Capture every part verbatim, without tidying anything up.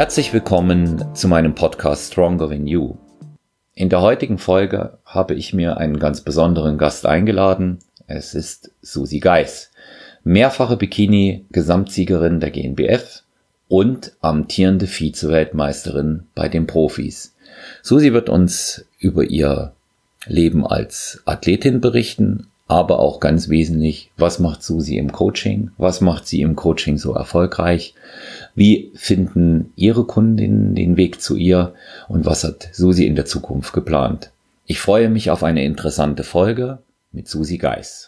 Herzlich willkommen zu meinem Podcast Stronger Than You. In der heutigen Folge habe ich mir einen ganz besonderen Gast eingeladen. Es ist Susi Geis, mehrfache Bikini-Gesamtsiegerin der G N B F und amtierende Vize-Weltmeisterin bei den Profis. Susi wird uns über ihr Leben als Athletin berichten, aber auch ganz wesentlich, was macht Susi im Coaching, was macht sie im Coaching so erfolgreich, wie finden ihre Kundinnen den Weg zu ihr und was hat Susi in der Zukunft geplant. Ich freue mich auf eine interessante Folge mit Susi Geis.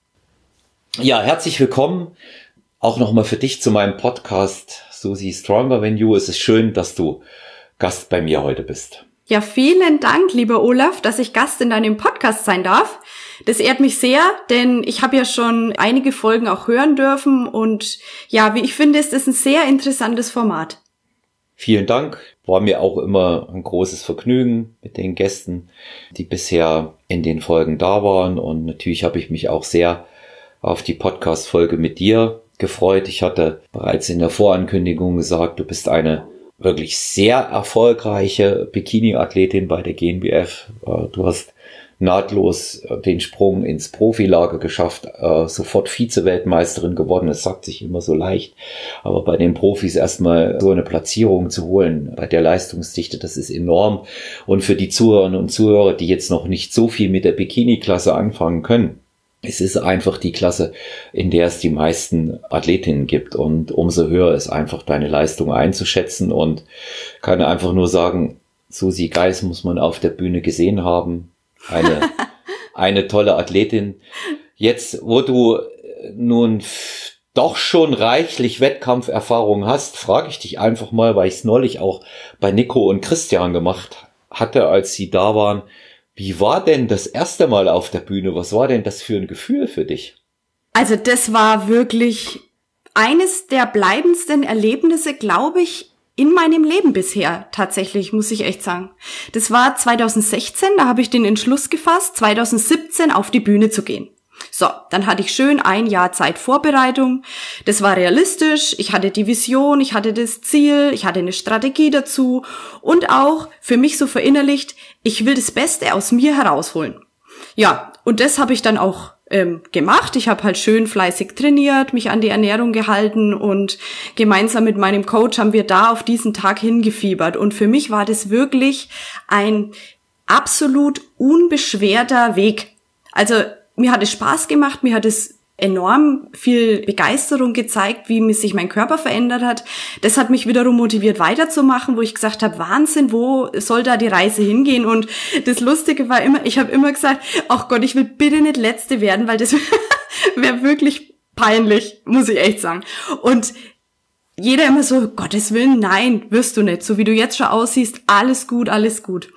Ja, herzlich willkommen auch nochmal für dich zu meinem Podcast Susi Stronger Than You. Es ist schön, dass du Gast bei mir heute bist. Ja, vielen Dank, lieber Olaf, dass ich Gast in deinem Podcast sein darf. Das ehrt mich sehr, denn ich habe ja schon einige Folgen auch hören dürfen und ja, wie ich finde, ist das ein sehr interessantes Format. Vielen Dank. War mir auch immer ein großes Vergnügen mit den Gästen, die bisher in den Folgen da waren, und natürlich habe ich mich auch sehr auf die Podcast-Folge mit dir gefreut. Ich hatte bereits in der Vorankündigung gesagt, du bist eine wirklich sehr erfolgreiche Bikini-Athletin bei der G N B F. Du hast nahtlos den Sprung ins Profilager geschafft, sofort Vize-Weltmeisterin geworden. Es sagt sich immer so leicht, aber bei den Profis erstmal so eine Platzierung zu holen, bei der Leistungsdichte, das ist enorm. Und für die Zuhörerinnen und Zuhörer, die jetzt noch nicht so viel mit der Bikini-Klasse anfangen können, es ist einfach die Klasse, in der es die meisten Athletinnen gibt, und umso höher ist einfach deine Leistung einzuschätzen, und kann einfach nur sagen, Susi Geis muss man auf der Bühne gesehen haben. Eine, eine tolle Athletin. Jetzt, wo du nun doch schon reichlich Wettkampferfahrung hast, frage ich dich einfach mal, weil ich es neulich auch bei Nico und Christian gemacht hatte, als sie da waren. Wie war denn das erste Mal auf der Bühne? Was war denn das für ein Gefühl für dich? Also das war wirklich eines der bleibendsten Erlebnisse, glaube ich, in meinem Leben bisher, tatsächlich, muss ich echt sagen. Das war zwanzig sechzehn, da habe ich den Entschluss gefasst, zwanzig siebzehn auf die Bühne zu gehen. So, dann hatte ich schön ein Jahr Zeit Vorbereitung. Das war realistisch, ich hatte die Vision, ich hatte das Ziel, ich hatte eine Strategie dazu und auch für mich so verinnerlicht, ich will das Beste aus mir herausholen. Ja, und das habe ich dann auch ähm, gemacht. Ich habe halt schön fleißig trainiert, mich an die Ernährung gehalten, und gemeinsam mit meinem Coach haben wir da auf diesen Tag hingefiebert. Und für mich war das wirklich ein absolut unbeschwerter Weg. Also mir hat es Spaß gemacht, mir hat es enorm viel Begeisterung gezeigt, wie sich mein Körper verändert hat. Das hat mich wiederum motiviert, weiterzumachen, wo ich gesagt habe, Wahnsinn, wo soll da die Reise hingehen? Und das Lustige war immer, ich habe immer gesagt, ach Gott, ich will bitte nicht Letzte werden, weil das wäre wirklich peinlich, muss ich echt sagen. Und jeder immer so, Gottes Willen, nein, wirst du nicht. So wie du jetzt schon aussiehst, alles gut, alles gut.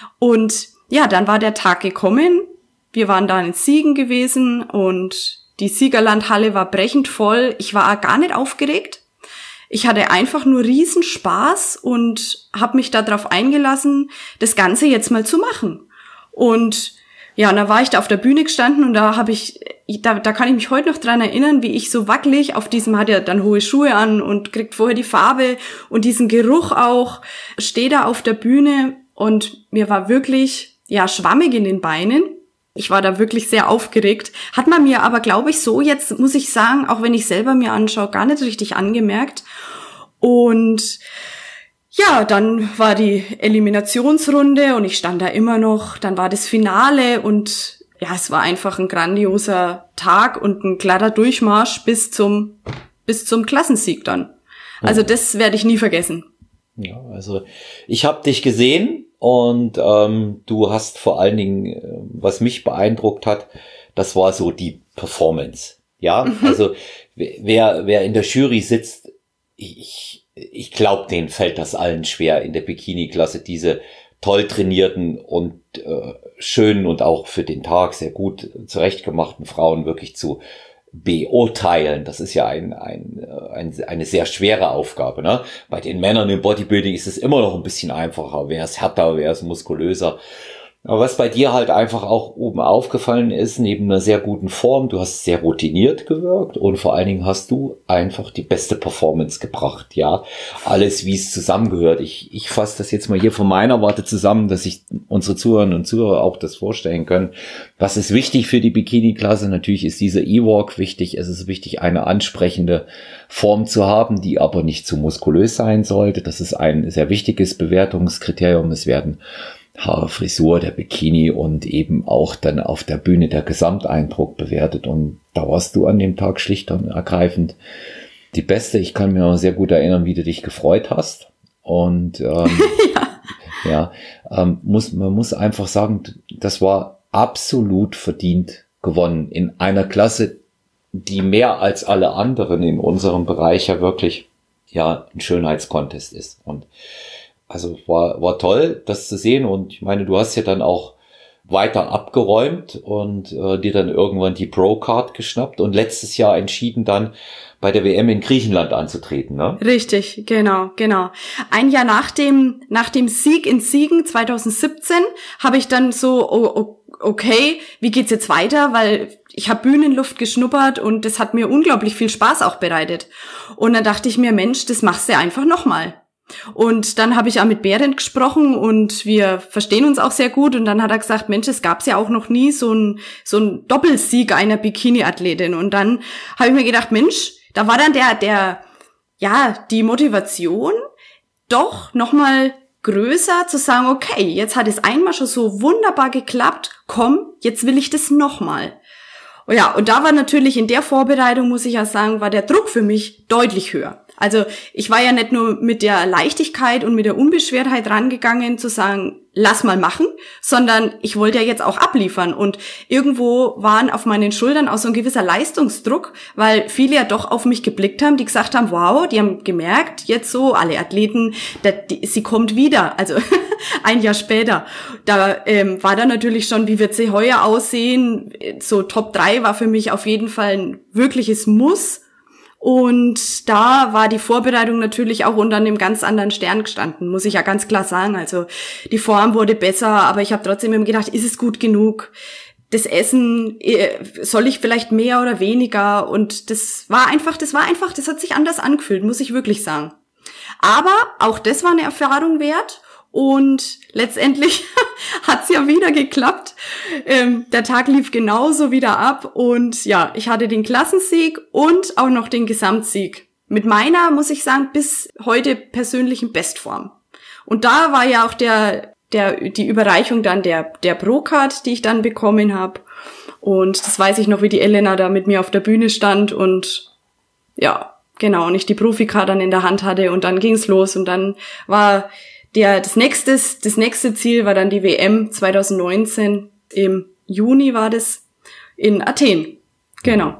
Und ja, dann war der Tag gekommen. Wir waren da in Siegen gewesen und die Siegerlandhalle war brechend voll. Ich war auch gar nicht aufgeregt. Ich hatte einfach nur riesen Spaß und habe mich darauf eingelassen, das Ganze jetzt mal zu machen. Und ja, und da war ich da auf der Bühne gestanden, und da habe ich, da, da kann ich mich heute noch dran erinnern, wie ich so wackelig auf diesem, hat ja dann hohe Schuhe an und kriegt vorher die Farbe und diesen Geruch auch, stehe da auf der Bühne, und mir war wirklich, ja, schwammig in den Beinen. Ich war da wirklich sehr aufgeregt. Hat man mir aber, glaube ich, so jetzt, muss ich sagen, auch wenn ich selber mir anschaue, gar nicht richtig angemerkt. Und ja, dann war die Eliminationsrunde und ich stand da immer noch. Dann war das Finale, und ja, es war einfach ein grandioser Tag und ein klarer Durchmarsch bis zum, bis zum Klassensieg dann. Also das werde ich nie vergessen. Ja, also ich habe dich gesehen. Und ähm, du hast vor allen Dingen, was mich beeindruckt hat, das war so die Performance. Ja, mhm. Also wer wer in der Jury sitzt, ich ich glaube, denen fällt das allen schwer, in der Bikini-Klasse diese toll trainierten und äh, schönen und auch für den Tag sehr gut zurechtgemachten Frauen wirklich zu beurteilen. Das ist ja ein, ein, ein, eine sehr schwere Aufgabe, ne? Bei den Männern im Bodybuilding ist es immer noch ein bisschen einfacher. Wer ist härter, wer ist muskulöser. Aber was bei dir halt einfach auch oben aufgefallen ist, neben einer sehr guten Form, du hast sehr routiniert gewirkt und vor allen Dingen hast du einfach die beste Performance gebracht, ja. Alles, wie es zusammengehört. Ich, ich fasse das jetzt mal hier von meiner Warte zusammen, dass sich unsere Zuhörerinnen und Zuhörer auch das vorstellen können. Was ist wichtig für die Bikini-Klasse? Natürlich ist dieser E-Walk wichtig. Es ist wichtig, eine ansprechende Form zu haben, die aber nicht zu muskulös sein sollte. Das ist ein sehr wichtiges Bewertungskriterium. Es werden Haare, Frisur, der Bikini und eben auch dann auf der Bühne der Gesamteindruck bewertet. Und da warst du an dem Tag schlicht und ergreifend die Beste. Ich kann mir noch sehr gut erinnern, wie du dich gefreut hast. Und ähm, ja, ja ähm, muss, man muss einfach sagen, das war absolut verdient gewonnen in einer Klasse, die mehr als alle anderen in unserem Bereich ja wirklich ja ein Schönheitskontest ist. Und also war war toll, das zu sehen. Und ich meine, du hast ja dann auch weiter abgeräumt und äh, dir dann irgendwann die Pro-Card geschnappt und letztes Jahr entschieden dann bei der W M in Griechenland anzutreten, ne? Richtig, genau, genau. Ein Jahr nach dem nach dem Sieg in Siegen zwanzig siebzehn habe ich dann so, oh, okay, wie geht's jetzt weiter? Weil ich habe Bühnenluft geschnuppert und das hat mir unglaublich viel Spaß auch bereitet. Und dann dachte ich mir, Mensch, das machst du einfach nochmal. Und dann habe ich auch mit Berend gesprochen und wir verstehen uns auch sehr gut. Und dann hat er gesagt, Mensch, es gab's ja auch noch nie so ein so ein Doppelsieg einer Bikini-Athletin. Und dann habe ich mir gedacht, Mensch, da war dann der der ja die Motivation doch nochmal größer zu sagen, okay, jetzt hat es einmal schon so wunderbar geklappt, komm, jetzt will ich das nochmal. Ja, und da war natürlich in der Vorbereitung, muss ich ja sagen, war der Druck für mich deutlich höher. Also ich war ja nicht nur mit der Leichtigkeit und mit der Unbeschwertheit rangegangen, zu sagen, lass mal machen, sondern ich wollte ja jetzt auch abliefern. Und irgendwo waren auf meinen Schultern auch so ein gewisser Leistungsdruck, weil viele ja doch auf mich geblickt haben, die gesagt haben, wow, die haben gemerkt, jetzt so, alle Athleten, dat, die, sie kommt wieder, also ein Jahr später. Da ähm, war dann natürlich schon, wie wird sie heuer aussehen, so Top drei war für mich auf jeden Fall ein wirkliches Muss. Und da war die Vorbereitung natürlich auch unter einem ganz anderen Stern gestanden, muss ich ja ganz klar sagen. Also die Form wurde besser, aber ich habe trotzdem immer gedacht, ist es gut genug? Das Essen, soll ich vielleicht mehr oder weniger? Und das war einfach, das war einfach, das hat sich anders angefühlt, muss ich wirklich sagen. Aber auch das war eine Erfahrung wert. Und letztendlich hat's ja wieder geklappt. Ähm, der Tag lief genauso wieder ab und ja, ich hatte den Klassensieg und auch noch den Gesamtsieg. Mit meiner, muss ich sagen, bis heute persönlichen Bestform. Und da war ja auch der, der, die Überreichung dann der, der Pro-Card, die ich dann bekommen habe. Und das weiß ich noch, wie die Elena da mit mir auf der Bühne stand und ja, genau, und ich die Profi-Card dann in der Hand hatte und dann ging's los und dann war Der, das nächste, das nächste Ziel war dann die W M zwanzig neunzehn. Im Juni war das in Athen. Genau.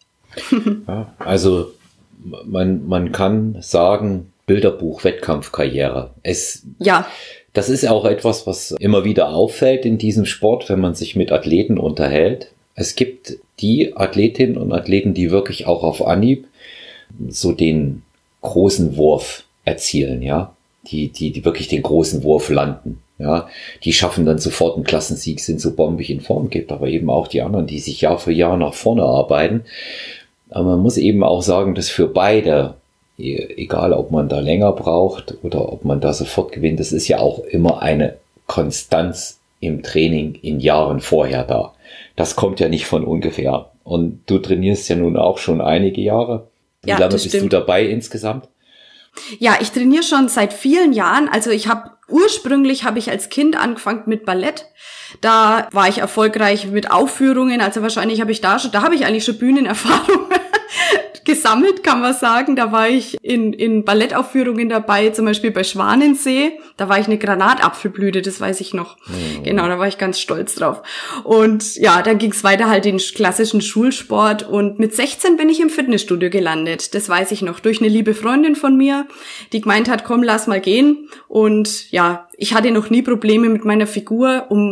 Ja, also, man, man kann sagen, Bilderbuch, Wettkampfkarriere. Es, ja. Das ist auch etwas, was immer wieder auffällt in diesem Sport, wenn man sich mit Athleten unterhält. Es gibt die Athletinnen und Athleten, die wirklich auch auf Anhieb so den großen Wurf erzielen, ja. Die, die, die wirklich den großen Wurf landen, ja, die schaffen dann sofort einen Klassensieg, sind so bombig in Form, gibt aber eben auch die anderen, die sich Jahr für Jahr nach vorne arbeiten. Aber man muss eben auch sagen, dass für beide, egal ob man da länger braucht oder ob man da sofort gewinnt, das ist ja auch immer eine Konstanz im Training in Jahren vorher da. Das kommt ja nicht von ungefähr. Und du trainierst ja nun auch schon einige Jahre. Wie ja, lange bist stimmt. du dabei insgesamt? Ja, ich trainiere schon seit vielen Jahren. Also ich habe ursprünglich habe ich als Kind angefangen mit Ballett. Da war ich erfolgreich mit Aufführungen. Also wahrscheinlich habe ich da schon, da habe ich eigentlich schon Bühnenerfahrung gesammelt, kann man sagen. Da war ich in, in Ballettaufführungen dabei, zum Beispiel bei Schwanensee. Da war ich eine Granatapfelblüte, das weiß ich noch. Mhm. Genau, da war ich ganz stolz drauf. Und ja, dann ging es weiter halt in klassischen Schulsport. Und mit sechzehn bin ich im Fitnessstudio gelandet. Das weiß ich noch. Durch eine liebe Freundin von mir, die gemeint hat, komm, lass mal gehen. Und ja, ich hatte noch nie Probleme mit meiner Figur, um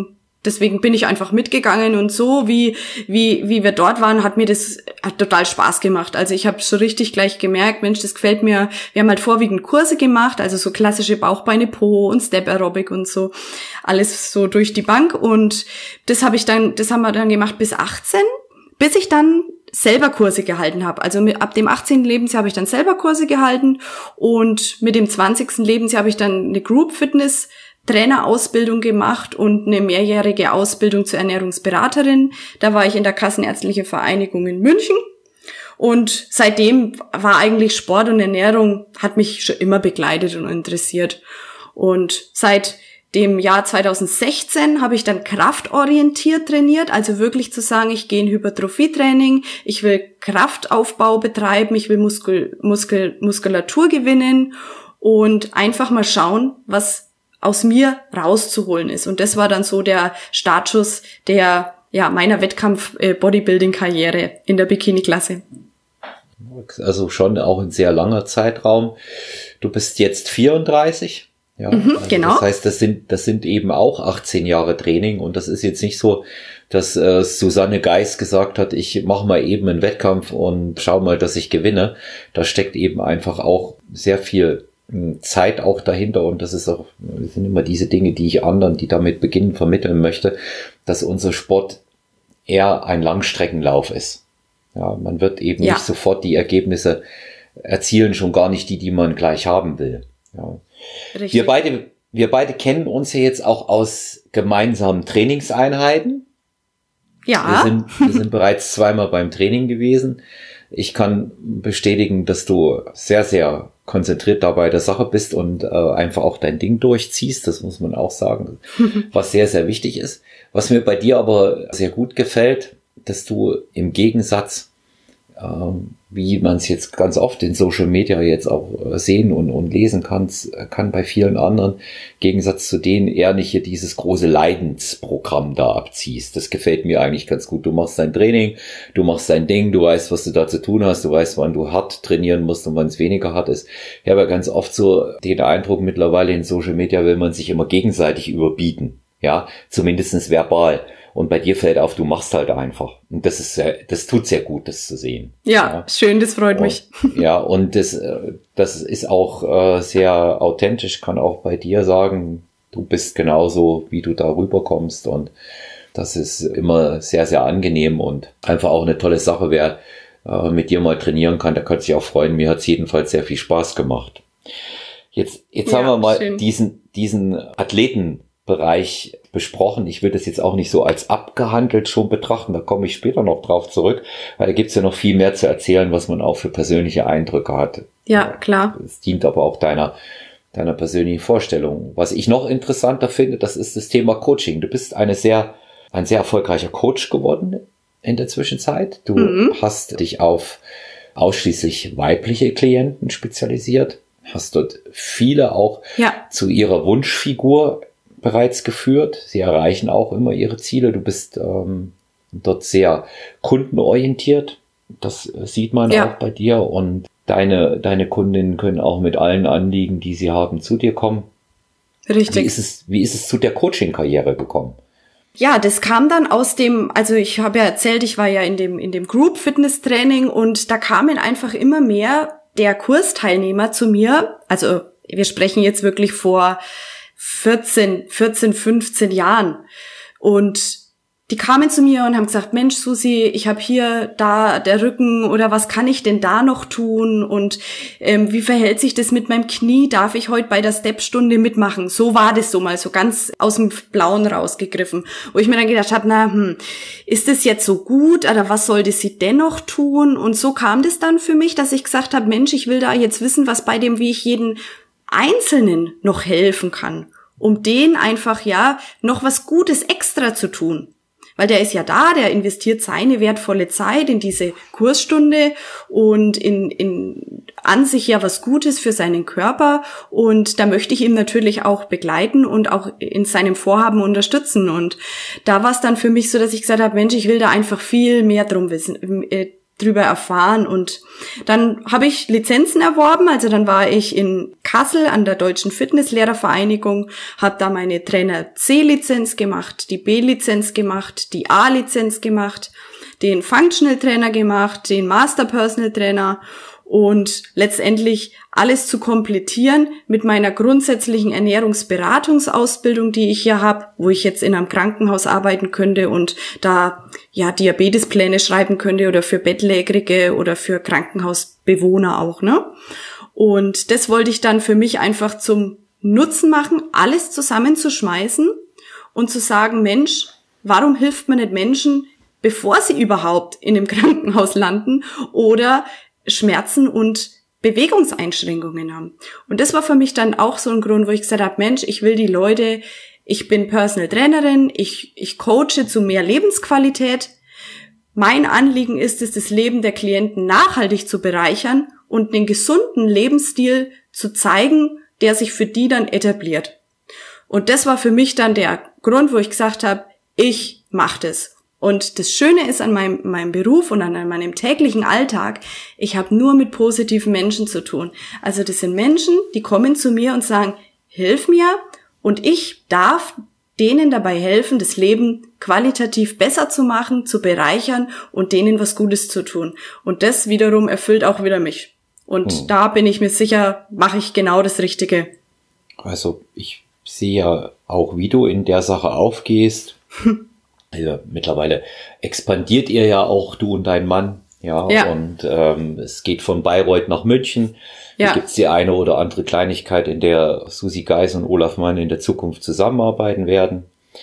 deswegen bin ich einfach mitgegangen und so, wie wie wie wir dort waren, hat mir das hat total Spaß gemacht. Also ich habe so richtig gleich gemerkt, Mensch, das gefällt mir. Wir haben halt vorwiegend Kurse gemacht, also so klassische Bauchbeine Po und Step Aerobic und so, alles so durch die Bank und das habe ich dann, das haben wir dann gemacht bis achtzehn, bis ich dann selber Kurse gehalten habe. Also mit, ab dem achtzehnten Lebensjahr habe ich dann selber Kurse gehalten und mit dem zwanzigsten Lebensjahr habe ich dann eine Group Fitness Trainerausbildung gemacht und eine mehrjährige Ausbildung zur Ernährungsberaterin. Da war ich in der Kassenärztlichen Vereinigung in München und seitdem war eigentlich Sport und Ernährung, hat mich schon immer begleitet und interessiert. Und seit dem Jahr zweitausendsechzehn habe ich dann kraftorientiert trainiert, also wirklich zu sagen, ich gehe in Hypertrophietraining, ich will Kraftaufbau betreiben, ich will Muskel, Muskel, Muskulatur gewinnen und einfach mal schauen, was aus mir rauszuholen ist. Und das war dann so der Startschuss der ja meiner Wettkampf-Bodybuilding-Karriere in der Bikini-Klasse. Also schon auch ein sehr langer Zeitraum. Du bist jetzt vierunddreißig. Ja, mhm, also genau. Das heißt, das sind, das sind eben auch achtzehn Jahre Training und das ist jetzt nicht so, dass äh, Susanne Geis gesagt hat, ich mache mal eben einen Wettkampf und schau mal, dass ich gewinne. Da steckt eben einfach auch sehr viel äh, Zeit auch dahinter und das ist auch, das sind immer diese Dinge, die ich anderen, die damit beginnen, vermitteln möchte, dass unser Sport eher ein Langstreckenlauf ist. Ja, man wird eben ja. nicht sofort die Ergebnisse erzielen, schon gar nicht die, die man gleich haben will. Ja. Richtig. Wir beide, wir beide kennen uns ja jetzt auch aus gemeinsamen Trainingseinheiten. Ja. Wir sind, wir sind bereits zweimal beim Training gewesen. Ich kann bestätigen, dass du sehr, sehr konzentriert dabei der Sache bist und äh, einfach auch dein Ding durchziehst. Das muss man auch sagen, was sehr, sehr wichtig ist. Was mir bei dir aber sehr gut gefällt, dass du im Gegensatz, ähm, wie man es jetzt ganz oft in Social Media jetzt auch sehen und, und lesen kann, kann bei vielen anderen, im Gegensatz zu denen eher nicht hier dieses große Leidensprogramm da abziehst. Das gefällt mir eigentlich ganz gut. Du machst dein Training, du machst dein Ding, du weißt, was du da zu tun hast, du weißt, wann du hart trainieren musst und wann es weniger hart ist. Ich habe ja ganz oft so den Eindruck, mittlerweile in Social Media will man sich immer gegenseitig überbieten. Ja, zumindestens verbal. Und bei dir fällt auf, du machst halt einfach. Und das ist sehr, das tut sehr gut, das zu sehen. Ja, ja. Schön, das freut und, mich. Ja, und das, das ist auch äh, sehr authentisch, kann auch bei dir sagen, du bist genauso, wie du da rüberkommst. Und das ist immer sehr, sehr angenehm und einfach auch eine tolle Sache, wer äh, mit dir mal trainieren kann, der kann sich auch freuen. Mir hat es jedenfalls sehr viel Spaß gemacht. Jetzt, jetzt ja, haben wir mal schön. diesen, diesen Athleten Bereich besprochen. Ich würde das jetzt auch nicht so als abgehandelt schon betrachten, da komme ich später noch drauf zurück, weil da gibt es ja noch viel mehr zu erzählen, was man auch für persönliche Eindrücke hat. Ja, klar. Es dient aber auch deiner, deiner persönlichen Vorstellung. Was ich noch interessanter finde, das ist das Thema Coaching. Du bist eine sehr, ein sehr erfolgreicher Coach geworden in der Zwischenzeit. Du mhm. hast dich auf ausschließlich weibliche Klienten spezialisiert, hast dort viele auch ja. zu ihrer Wunschfigur bereits geführt. Sie erreichen auch immer ihre Ziele. Du bist ähm, dort sehr kundenorientiert. Das sieht man ja. auch bei dir. Und deine, deine Kundinnen können auch mit allen Anliegen, die sie haben, zu dir kommen. Richtig. Wie ist es, wie ist es zu der Coaching-Karriere gekommen? Ja, das kam dann aus dem, also ich habe ja erzählt, ich war ja in dem, in dem Group-Fitness-Training und da kamen einfach immer mehr der Kursteilnehmer zu mir. Also wir sprechen jetzt wirklich vor vierzehn, vierzehn, fünfzehn Jahren. Und die kamen zu mir und haben gesagt, Mensch, Susi, ich habe hier, da der Rücken oder was kann ich denn da noch tun? Und ähm, wie verhält sich das mit meinem Knie? Darf ich heute bei der Step-Stunde mitmachen? So war das so mal, so ganz aus dem Blauen rausgegriffen. Wo ich mir dann gedacht habe, na, hm, ist das jetzt so gut oder was sollte sie dennoch tun? Und so kam das dann für mich, dass ich gesagt habe, Mensch, ich will da jetzt wissen, was bei dem, wie ich jeden Einzelnen noch helfen kann, um den einfach, ja, noch was Gutes extra zu tun. Weil der ist ja da, der investiert seine wertvolle Zeit in diese Kursstunde und in, in an sich ja was Gutes für seinen Körper und da möchte ich ihm natürlich auch begleiten und auch in seinem Vorhaben unterstützen. Und da war es dann für mich so, dass ich gesagt habe, Mensch, ich will da einfach viel mehr drum wissen, äh, drüber erfahren. Und dann habe ich Lizenzen erworben, also dann war ich in Kassel an der Deutschen Fitnesslehrervereinigung, habe da meine Trainer-C-Lizenz gemacht, die B-Lizenz gemacht, die A-Lizenz gemacht, den Functional Trainer gemacht, den Master Personal Trainer und letztendlich alles zu komplettieren mit meiner grundsätzlichen Ernährungsberatungsausbildung, die ich hier habe, wo ich jetzt in einem Krankenhaus arbeiten könnte und da ja Diabetespläne schreiben könnte oder für Bettlägerige oder für Krankenhausbewohner auch, ne? Und das wollte ich dann für mich einfach zum Nutzen machen, alles zusammenzuschmeißen und zu sagen, Mensch, warum hilft man nicht Menschen, bevor sie überhaupt in einem Krankenhaus landen oder Schmerzen und Bewegungseinschränkungen haben. Und das war für mich dann auch so ein Grund, wo ich gesagt habe, Mensch, ich will die Leute, ich bin Personal Trainerin, ich, ich coache zu mehr Lebensqualität. Mein Anliegen ist es, das Leben der Klienten nachhaltig zu bereichern und den gesunden Lebensstil zu zeigen, der sich für die dann etabliert. Und das war für mich dann der Grund, wo ich gesagt habe, ich mache das. Und das Schöne ist an meinem, meinem Beruf und an meinem täglichen Alltag, ich habe nur mit positiven Menschen zu tun. Also das sind Menschen, die kommen zu mir und sagen, hilf mir, und ich darf denen dabei helfen, das Leben qualitativ besser zu machen, zu bereichern und denen was Gutes zu tun. Und das wiederum erfüllt auch wieder mich. Und hm. da bin ich mir sicher, mache ich genau das Richtige. Also ich sehe ja auch, wie du in der Sache aufgehst. Also mittlerweile expandiert ihr ja auch, du und dein Mann, ja, ja. und ähm, es geht von Bayreuth nach München. Ja. Da gibt's die eine oder andere Kleinigkeit, in der Susi Geis und Olaf Mann in der Zukunft zusammenarbeiten werden.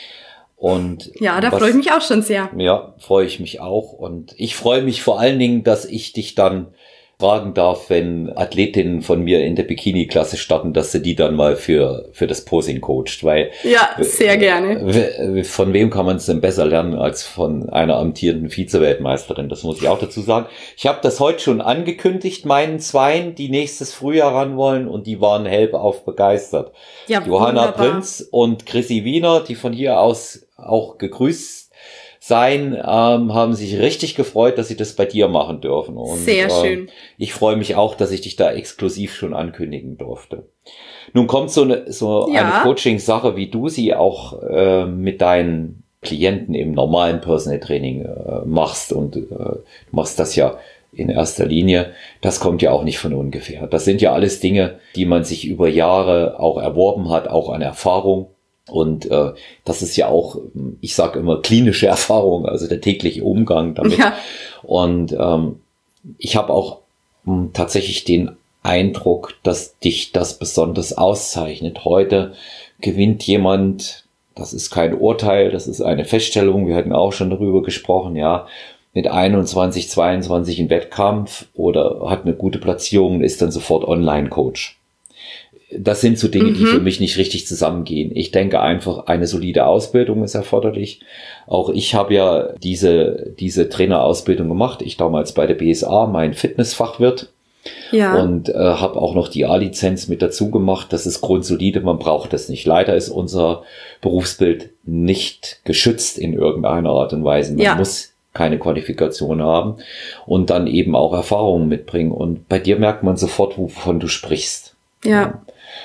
Und ja, da was, freue ich mich auch schon sehr. Ja, freue ich mich auch. Und ich freue mich vor allen Dingen, dass ich dich dann fragen darf, wenn Athletinnen von mir in der Bikini-Klasse starten, dass sie die dann mal für für das Posing coacht, weil ja, sehr gerne. Von wem kann man es denn besser lernen als von einer amtierenden Vize-Weltmeisterin? Das muss ich auch dazu sagen. Ich habe das heute schon angekündigt, meinen Zweien, die nächstes Frühjahr ran wollen, und die waren hellauf begeistert. Ja, Johanna wunderbar. Prinz und Chrissy Wiener, die von hier aus auch gegrüßt sein, ähm, haben sich richtig gefreut, dass sie das bei dir machen dürfen. Und, sehr schön. Äh, ich freue mich auch, dass ich dich da exklusiv schon ankündigen durfte. Nun kommt so eine, so ja. eine Coaching-Sache, wie du sie auch äh, mit deinen Klienten im normalen Personal Training äh, machst, und äh, du machst das ja in erster Linie. Das kommt ja auch nicht von ungefähr. Das sind ja alles Dinge, die man sich über Jahre auch erworben hat, auch an Erfahrung. Und äh, das ist ja auch, ich sage immer, klinische Erfahrung, also der tägliche Umgang damit. Ja. Und ähm, ich habe auch mh, tatsächlich den Eindruck, dass dich das besonders auszeichnet. Heute gewinnt jemand, das ist kein Urteil, das ist eine Feststellung, wir hatten auch schon darüber gesprochen, ja, mit einundzwanzig, zweiundzwanzig im Wettkampf oder hat eine gute Platzierung und ist dann sofort Online-Coach. Das sind so Dinge, mhm. die für mich nicht richtig zusammengehen. Ich denke einfach, eine solide Ausbildung ist erforderlich. Auch ich habe ja diese diese Trainerausbildung gemacht. Ich damals bei der B S A, mein Fitnessfachwirt. Ja. Und äh, habe auch noch die A-Lizenz mit dazu gemacht. Das ist grundsolide, man braucht das nicht. Leider ist unser Berufsbild nicht geschützt in irgendeiner Art und Weise. Man ja. muss keine Qualifikation haben und dann eben auch Erfahrungen mitbringen. Und bei dir merkt man sofort, wovon du sprichst. Ja.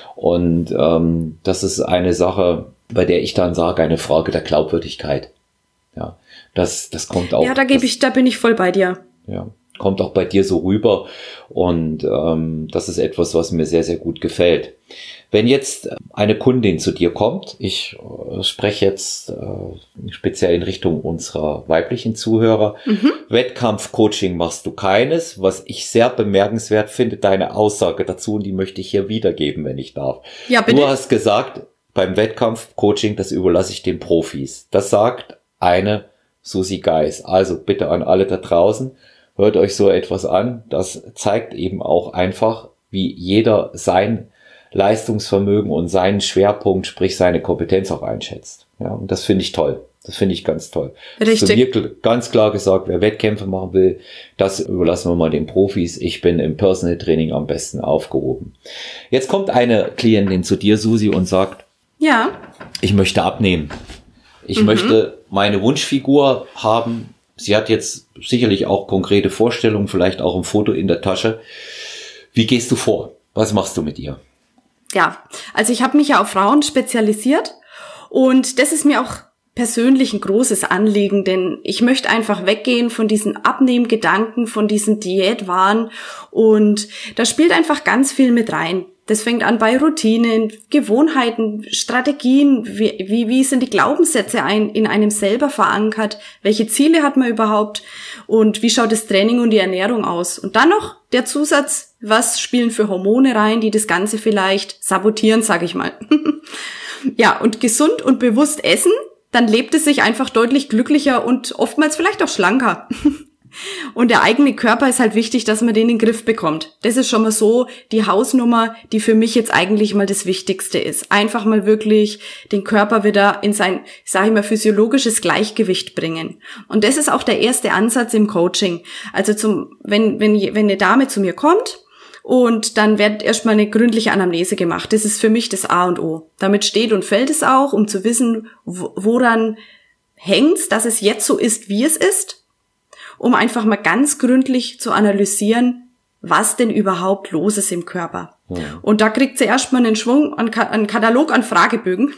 Und ähm, das ist eine Sache, bei der ich dann sage, eine Frage der Glaubwürdigkeit. Ja, das das kommt auch. Ja, da gebe ich, da bin ich voll bei dir. Ja, kommt auch bei dir so rüber, und ähm, das ist etwas, was mir sehr sehr gut gefällt. Wenn jetzt eine Kundin zu dir kommt, ich äh, spreche jetzt äh, speziell in Richtung unserer weiblichen Zuhörer, mhm. Wettkampfcoaching machst du keines, was ich sehr bemerkenswert finde, deine Aussage dazu, und die möchte ich hier wiedergeben, wenn ich darf. Ja, bitte. Du hast gesagt, beim Wettkampfcoaching, das überlasse ich den Profis. Das sagt eine Susi Geis. Also bitte an alle da draußen, hört euch so etwas an. Das zeigt eben auch einfach, wie jeder sein Leistungsvermögen und seinen Schwerpunkt, sprich seine Kompetenz auch einschätzt. Ja, und das finde ich toll. Das finde ich ganz toll. Richtig. Zu mir ganz klar gesagt, wer Wettkämpfe machen will, das überlassen wir mal den Profis. Ich bin im Personal Training am besten aufgehoben. Jetzt kommt eine Klientin zu dir, Susi, und sagt, ja, ich möchte abnehmen. Ich mhm. möchte meine Wunschfigur haben. sie hat jetzt sicherlich auch konkrete Vorstellungen, vielleicht auch ein Foto in der Tasche. Wie gehst du vor? Was machst du mit ihr? Ja, also ich habe mich ja auf Frauen spezialisiert und das ist mir auch persönlich ein großes Anliegen, denn ich möchte einfach weggehen von diesen Abnehmgedanken, von diesen Diätwahn und da spielt einfach ganz viel mit rein. Das fängt an bei Routinen, Gewohnheiten, Strategien, wie, wie, wie sind die Glaubenssätze ein, in einem selber verankert, welche Ziele hat man überhaupt und wie schaut das Training und die Ernährung aus. Und dann noch der Zusatz, was spielen für Hormone rein, die das Ganze vielleicht sabotieren, sage ich mal. Ja, und gesund und bewusst essen, dann lebt es sich einfach deutlich glücklicher und oftmals vielleicht auch schlanker. Und der eigene Körper ist halt wichtig, dass man den in den Griff bekommt. Das ist schon mal so die Hausnummer, die für mich jetzt eigentlich mal das Wichtigste ist. Einfach mal wirklich den Körper wieder in sein, sage ich mal, physiologisches Gleichgewicht bringen. Und das ist auch der erste Ansatz im Coaching. Also zum, wenn, wenn, wenn eine Dame zu mir kommt und dann wird erstmal eine gründliche Anamnese gemacht. Das ist für mich das A und O. Damit steht und fällt es auch, um zu wissen, woran hängt's, dass es jetzt so ist, wie es ist. Um einfach mal ganz gründlich zu analysieren, was denn überhaupt los ist im Körper. Ja. Und da kriegt sie erstmal einen Schwung, einen Katalog an Fragebögen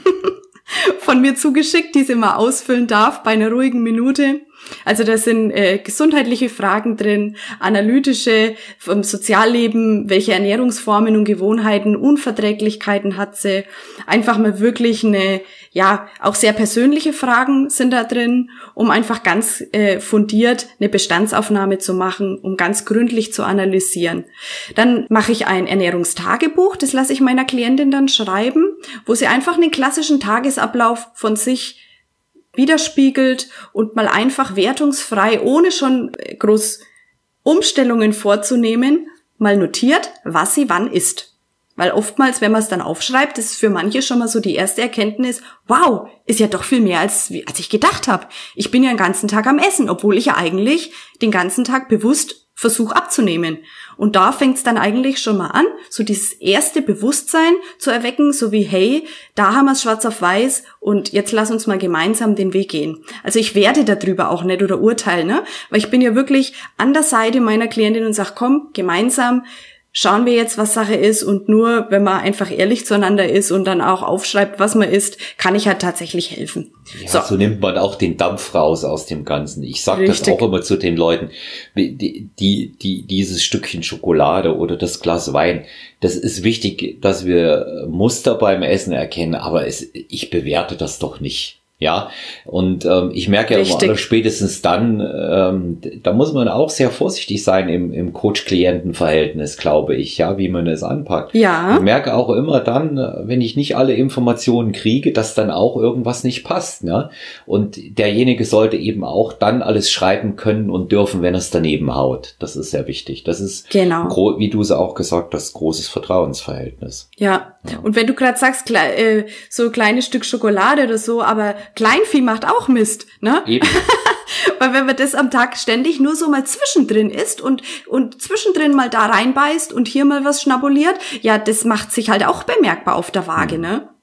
von mir zugeschickt, die sie mal ausfüllen darf bei einer ruhigen Minute. Also da sind äh, gesundheitliche Fragen drin, analytische, vom Sozialleben, welche Ernährungsformen und Gewohnheiten, Unverträglichkeiten hat sie. Einfach mal wirklich eine, ja, auch sehr persönliche Fragen sind da drin, um einfach ganz äh, fundiert eine Bestandsaufnahme zu machen, um ganz gründlich zu analysieren. Dann mache ich ein Ernährungstagebuch, das lasse ich meiner Klientin dann schreiben, wo sie einfach einen klassischen Tagesablauf von sich widerspiegelt und mal einfach wertungsfrei, ohne schon groß Umstellungen vorzunehmen, mal notiert, was sie wann isst. Weil oftmals, wenn man es dann aufschreibt, das ist für manche schon mal so die erste Erkenntnis, wow, ist ja doch viel mehr, als, als ich gedacht habe. Ich bin ja den ganzen Tag am Essen, obwohl ich ja eigentlich den ganzen Tag bewusst versuche abzunehmen. Und da fängt es dann eigentlich schon mal an, so dieses erste Bewusstsein zu erwecken, so wie, hey, da haben wir es schwarz auf weiß und jetzt lass uns mal gemeinsam den Weg gehen. Also ich werde darüber auch nicht oder urteilen, ne? Weil ich bin ja wirklich an der Seite meiner Klientin und sage, komm, gemeinsam schauen wir jetzt, was Sache ist und nur, wenn man einfach ehrlich zueinander ist und dann auch aufschreibt, was man isst, kann ich halt tatsächlich helfen. Ja, so. so nimmt man auch den Dampf raus aus dem Ganzen. Ich sage das auch immer zu den Leuten, die, die, die, dieses Stückchen Schokolade oder das Glas Wein, das ist wichtig, dass wir Muster beim Essen erkennen, aber es, ich bewerte das doch nicht. Ja, und ähm, ich merke ja immer, spätestens dann, ähm, da muss man auch sehr vorsichtig sein im, im Coach-Klienten-Verhältnis, glaube ich, ja, wie man es anpackt. Ja. Ich merke auch immer dann, wenn ich nicht alle Informationen kriege, dass dann auch irgendwas nicht passt, ne? Und derjenige sollte eben auch dann alles schreiben können und dürfen, wenn er es daneben haut. Das ist sehr wichtig. Das ist, genau, wie du es auch gesagt hast, großes Vertrauensverhältnis. Ja, ja. Und wenn du gerade sagst, äh, so ein kleines Stück Schokolade oder so, aber Kleinvieh macht auch Mist, ne? Eben. Weil wenn man das am Tag ständig nur so mal zwischendrin isst und und zwischendrin mal da reinbeißt und hier mal was schnabuliert, ja, das macht sich halt auch bemerkbar auf der Waage, mhm. ne?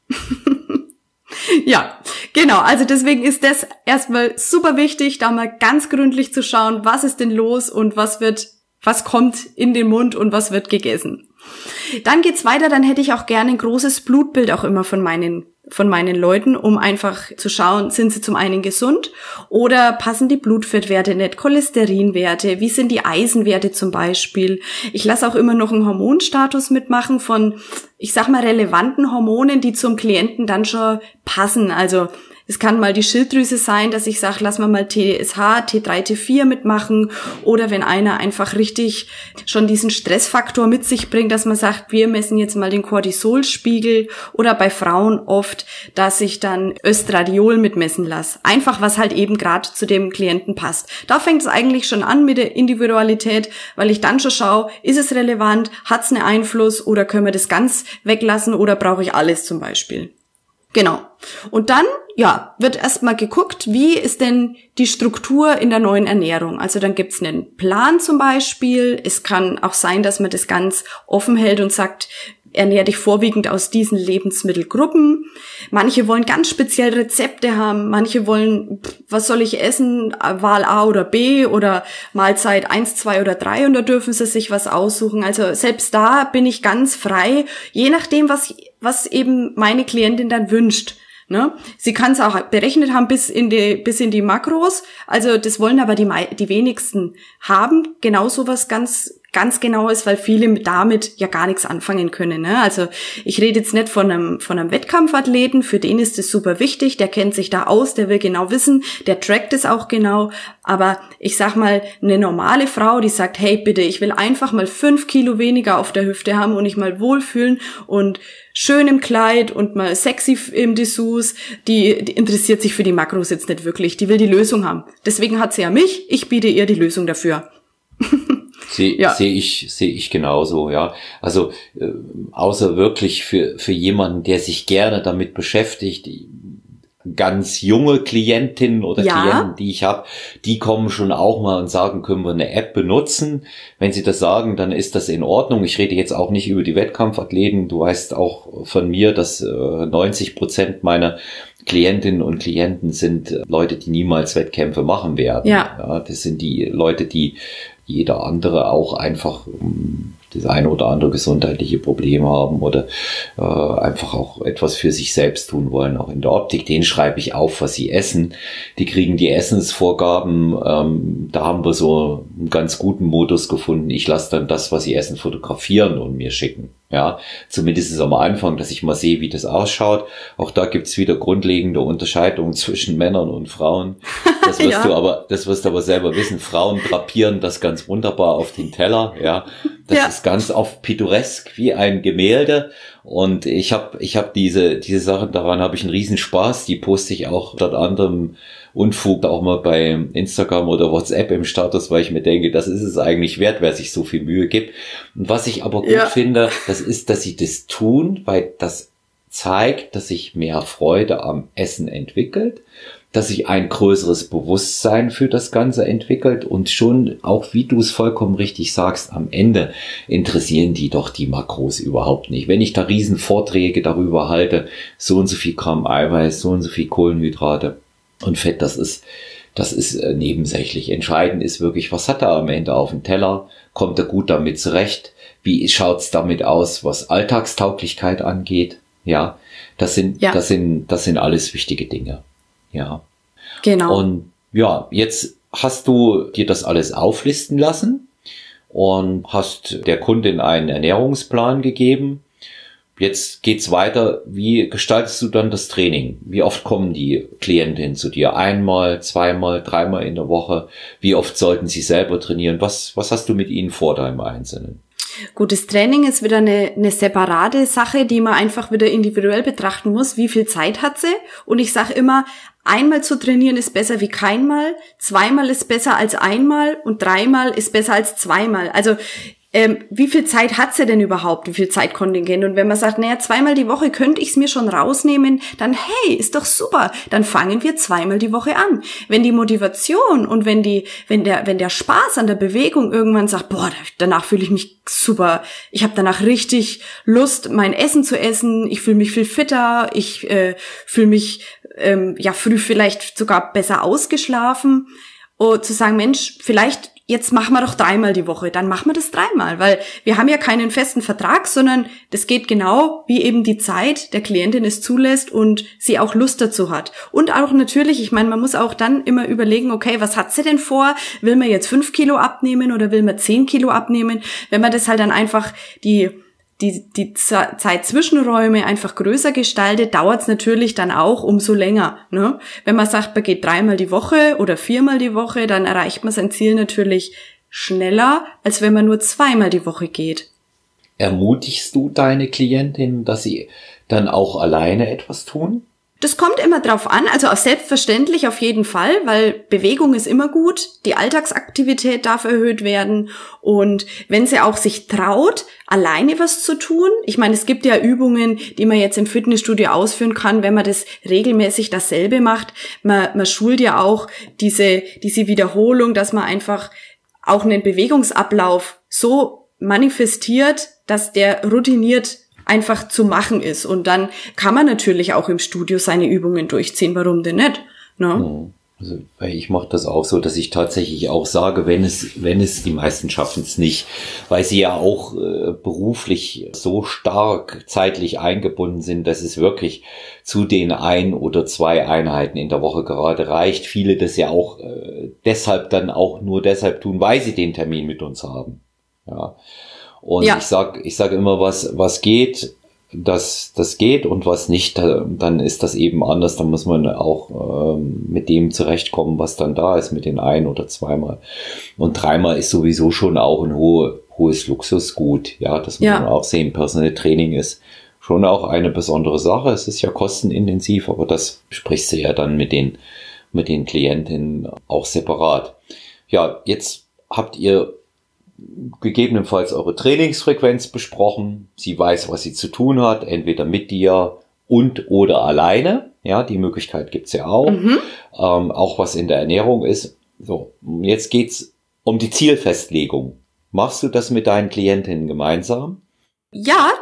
Ja, genau. Also deswegen ist das erstmal super wichtig, da mal ganz gründlich zu schauen, was ist denn los und was wird, was kommt in den Mund und was wird gegessen. Dann geht's weiter, dann hätte ich auch gerne ein großes Blutbild auch immer von meinen von meinen Leuten, um einfach zu schauen, sind sie zum einen gesund oder passen die Blutfettwerte nicht, Cholesterinwerte, wie sind die Eisenwerte zum Beispiel. Ich lasse auch immer noch einen Hormonstatus mitmachen von, ich sag mal, relevanten Hormonen, die zum Klienten dann schon passen. Also es kann mal die Schilddrüse sein, dass ich sage, lass mal mal T S H, T drei, T vier mitmachen. Oder wenn einer einfach richtig schon diesen Stressfaktor mit sich bringt, dass man sagt, wir messen jetzt mal den Cortisolspiegel. Oder bei Frauen oft, dass ich dann Östradiol mitmessen lasse. Einfach, was halt eben gerade zu dem Klienten passt. Da fängt es eigentlich schon an mit der Individualität, weil ich dann schon schaue, ist es relevant, hat es einen Einfluss oder können wir das ganz weglassen oder brauche ich alles zum Beispiel. Genau. Und dann, ja, wird erstmal geguckt, wie ist denn die Struktur in der neuen Ernährung. Also dann gibt's einen Plan zum Beispiel. Es kann auch sein, dass man das ganz offen hält und sagt, ernähr dich vorwiegend aus diesen Lebensmittelgruppen. Manche wollen ganz speziell Rezepte haben, manche wollen, was soll ich essen, Wahl A oder B oder Mahlzeit eins, zwei oder drei und da dürfen sie sich was aussuchen. Also selbst da bin ich ganz frei, je nachdem, was, was eben meine Klientin dann wünscht. Ne? Sie kann es auch berechnet haben bis in die bis in die Makros, also das wollen aber die die wenigsten haben, genau sowas ganz ganz genau ist, weil viele damit ja gar nichts anfangen können. Ne? Also ich rede jetzt nicht von einem von einem Wettkampfathleten, für den ist es super wichtig, der kennt sich da aus, der will genau wissen, der trackt es auch genau, aber ich sag mal, eine normale Frau, die sagt, hey bitte, ich will einfach mal fünf Kilo weniger auf der Hüfte haben und ich mal wohlfühlen und schön im Kleid und mal sexy im Dessous, die, die interessiert sich für die Makros jetzt nicht wirklich, die will die Lösung haben. Deswegen hat sie ja mich, ich biete ihr die Lösung dafür. Sehe ja. seh ich, sehe ich genauso, ja. Also, äh, außer wirklich für, für jemanden, der sich gerne damit beschäftigt, die ganz junge Klientinnen oder ja. Klienten, die ich habe, die kommen schon auch mal und sagen, können wir eine App benutzen? Wenn sie das sagen, dann ist das in Ordnung. Ich rede jetzt auch nicht über die Wettkampfathleten. Du weißt auch von mir, dass äh, neunzig Prozent meiner Klientinnen und Klienten sind äh, Leute, die niemals Wettkämpfe machen werden. Ja. Ja, das sind die Leute, die jeder andere auch einfach um, das eine oder andere gesundheitliche Problem haben oder äh, einfach auch etwas für sich selbst tun wollen, auch in der Optik. Denen schreibe ich auf, was sie essen. Die kriegen die Essensvorgaben. Ähm, da haben wir so einen ganz guten Modus gefunden. Ich lasse dann das, was sie essen, fotografieren und mir schicken. Ja, zumindest am Anfang, dass ich mal sehe, wie das ausschaut. Auch da gibt's wieder grundlegende Unterscheidungen zwischen Männern und Frauen. Das wirst ja. du aber, das wirst du aber selber wissen. Frauen drapieren das ganz wunderbar auf den Teller. Ja, das ja. ist ganz oft pittoresk wie ein Gemälde. Und ich habe, ich habe diese, diese Sachen, daran habe ich einen Riesenspaß. Die poste ich auch dort anderem Unfug auch mal bei Instagram oder WhatsApp im Status, weil ich mir denke, das ist es eigentlich wert, wer sich so viel Mühe gibt. Und was ich aber gut ja. finde, das ist, dass sie das tun, weil das zeigt, dass sich mehr Freude am Essen entwickelt, dass sich ein größeres Bewusstsein für das Ganze entwickelt und schon, auch wie du es vollkommen richtig sagst, am Ende interessieren die doch die Makros überhaupt nicht. Wenn ich da riesen Vorträge darüber halte, so und so viel Gramm Eiweiß, so und so viel Kohlenhydrate und Fett, das ist, das ist äh, nebensächlich. Entscheidend ist wirklich, was hat er am Ende auf dem Teller? Kommt er gut damit zurecht? Wie schaut's damit aus, was Alltagstauglichkeit angeht? Ja, das sind, ja. das sind, das sind alles wichtige Dinge. Ja. Genau. Und ja, jetzt hast du dir das alles auflisten lassen und hast der Kundin einen Ernährungsplan gegeben. Jetzt geht's weiter. Wie gestaltest du dann das Training? Wie oft kommen die Klientinnen zu dir? Einmal, zweimal, dreimal in der Woche? Wie oft sollten sie selber trainieren? Was, was hast du mit ihnen vor da im Einzelnen? Gutes Training ist wieder eine, eine separate Sache, die man einfach wieder individuell betrachten muss. Wie viel Zeit hat sie? Und ich sage immer, einmal zu trainieren ist besser wie keinmal, zweimal ist besser als einmal und dreimal ist besser als zweimal. Also ähm, wie viel Zeit hat sie denn überhaupt, wie viel Zeitkontingent? Und wenn man sagt, naja, zweimal die Woche könnte ich es mir schon rausnehmen, dann hey, ist doch super, dann fangen wir zweimal die Woche an. Wenn die Motivation und wenn die, wenn der, wenn der Spaß an der Bewegung irgendwann sagt, boah, danach fühle ich mich super, ich habe danach richtig Lust, mein Essen zu essen, ich fühle mich viel fitter, ich äh, fühle mich ähm, ja früh vielleicht sogar besser ausgeschlafen, und zu sagen, Mensch, vielleicht jetzt machen wir doch dreimal die Woche, dann machen wir das dreimal, weil wir haben ja keinen festen Vertrag, sondern das geht genau, wie eben die Zeit der Klientin es zulässt und sie auch Lust dazu hat. Und auch natürlich, ich meine, man muss auch dann immer überlegen, okay, was hat sie denn vor? Will man jetzt fünf Kilo abnehmen oder will man zehn Kilo abnehmen? Wenn man das halt dann einfach die die die Zeit-Zwischenräume einfach größer gestaltet, dauert es natürlich dann auch umso länger. Ne? Wenn man sagt, man geht dreimal die Woche oder viermal die Woche, dann erreicht man sein Ziel natürlich schneller, als wenn man nur zweimal die Woche geht. Ermutigst du deine Klientin, dass sie dann auch alleine etwas tun? Das kommt immer drauf an, also auch selbstverständlich auf jeden Fall, weil Bewegung ist immer gut, die Alltagsaktivität darf erhöht werden und wenn sie auch sich traut, alleine was zu tun, ich meine, es gibt ja Übungen, die man jetzt im Fitnessstudio ausführen kann, wenn man das regelmäßig dasselbe macht, man, man schult ja auch diese, diese Wiederholung, dass man einfach auch einen Bewegungsablauf so manifestiert, dass der routiniert einfach zu machen ist. Und dann kann man natürlich auch im Studio seine Übungen durchziehen. Warum denn nicht? Ne? Also, weil ich mache das auch so, dass ich tatsächlich auch sage, wenn es, wenn es, die meisten schaffen es nicht, weil sie ja auch äh, beruflich so stark zeitlich eingebunden sind, dass es wirklich zu den ein oder zwei Einheiten in der Woche gerade reicht. Viele das ja auch äh, deshalb dann auch nur deshalb tun, weil sie den Termin mit uns haben. Ja. Und ja. ich sag, ich sage immer, was, was geht, das, das geht, und was nicht, dann ist das eben anders. Dann muss man auch ähm, mit dem zurechtkommen, was dann da ist, mit den ein- oder zweimal. Und dreimal ist sowieso schon auch ein hohe, hohes Luxusgut. Ja, das muss ja. man auch sehen. Personal Training ist schon auch eine besondere Sache. Es ist ja kostenintensiv, aber das sprichst du ja dann mit den, mit den Klientinnen auch separat. Ja, jetzt habt ihr gegebenenfalls eure Trainingsfrequenz besprochen. Sie weiß, was sie zu tun hat, entweder mit dir und oder alleine. Ja, die Möglichkeit gibt's ja auch. Mhm. Ähm, auch was in der Ernährung ist. So, jetzt geht's um die Zielfestlegung. Machst du das mit deinen Klientinnen gemeinsam? Ja,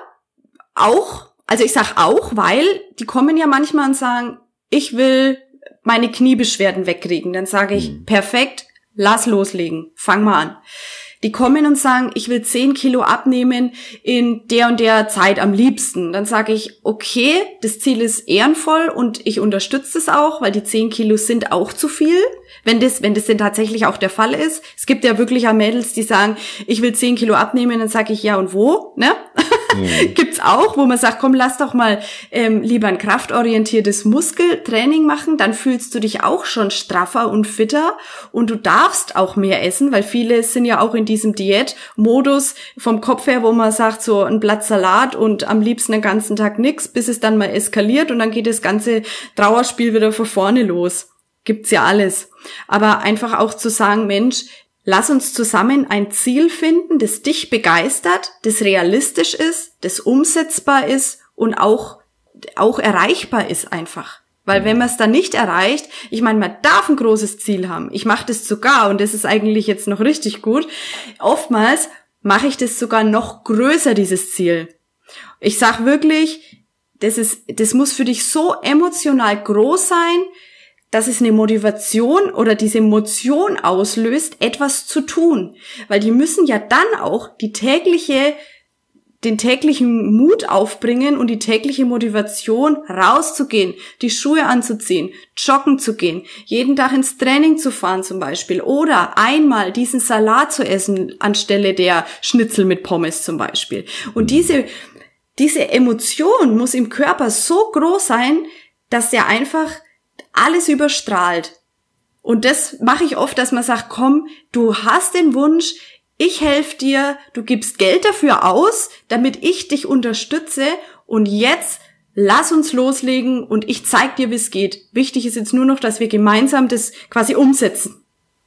auch. Also ich sag auch, weil die kommen ja manchmal und sagen, ich will meine Kniebeschwerden wegkriegen. Dann sage ich, mhm. perfekt, lass loslegen, fang mal an. Die kommen und sagen, ich will zehn Kilo abnehmen in der und der Zeit am liebsten. Dann sage ich, okay, das Ziel ist ehrenvoll und ich unterstütze es auch, weil die zehn Kilo sind auch zu viel, wenn das, wenn das denn tatsächlich auch der Fall ist. Es gibt ja wirklich auch Mädels, die sagen, ich will zehn Kilo abnehmen, dann sage ich, ja und wo, ne? Mhm. Gibt's auch, wo man sagt, komm, lass doch mal ähm, lieber ein kraftorientiertes Muskeltraining machen, dann fühlst du dich auch schon straffer und fitter und du darfst auch mehr essen, weil viele sind ja auch in diesem Diätmodus vom Kopf her, wo man sagt, so ein Blatt Salat und am liebsten den ganzen Tag nix, bis es dann mal eskaliert und dann geht das ganze Trauerspiel wieder von vorne los. Gibt's ja alles. Aber einfach auch zu sagen, Mensch, lass uns zusammen ein Ziel finden, das dich begeistert, das realistisch ist, das umsetzbar ist und auch, auch erreichbar ist einfach. Weil wenn man es dann nicht erreicht, ich meine, man darf ein großes Ziel haben. Ich mache das sogar, und das ist eigentlich jetzt noch richtig gut, oftmals mache ich das sogar noch größer, dieses Ziel. Ich sag wirklich, das ist, das muss für dich so emotional groß sein, dass es eine Motivation oder diese Emotion auslöst, etwas zu tun. Weil die müssen ja dann auch die tägliche, den täglichen Mut aufbringen und die tägliche Motivation, rauszugehen, die Schuhe anzuziehen, joggen zu gehen, jeden Tag ins Training zu fahren zum Beispiel oder einmal diesen Salat zu essen anstelle der Schnitzel mit Pommes zum Beispiel. Und diese, diese Emotion muss im Körper so groß sein, dass der einfach alles überstrahlt. Und das mache ich oft, dass man sagt, komm, du hast den Wunsch, ich helfe dir, du gibst Geld dafür aus, damit ich dich unterstütze und jetzt lass uns loslegen und ich zeig dir, wie es geht. Wichtig ist jetzt nur noch, dass wir gemeinsam das quasi umsetzen.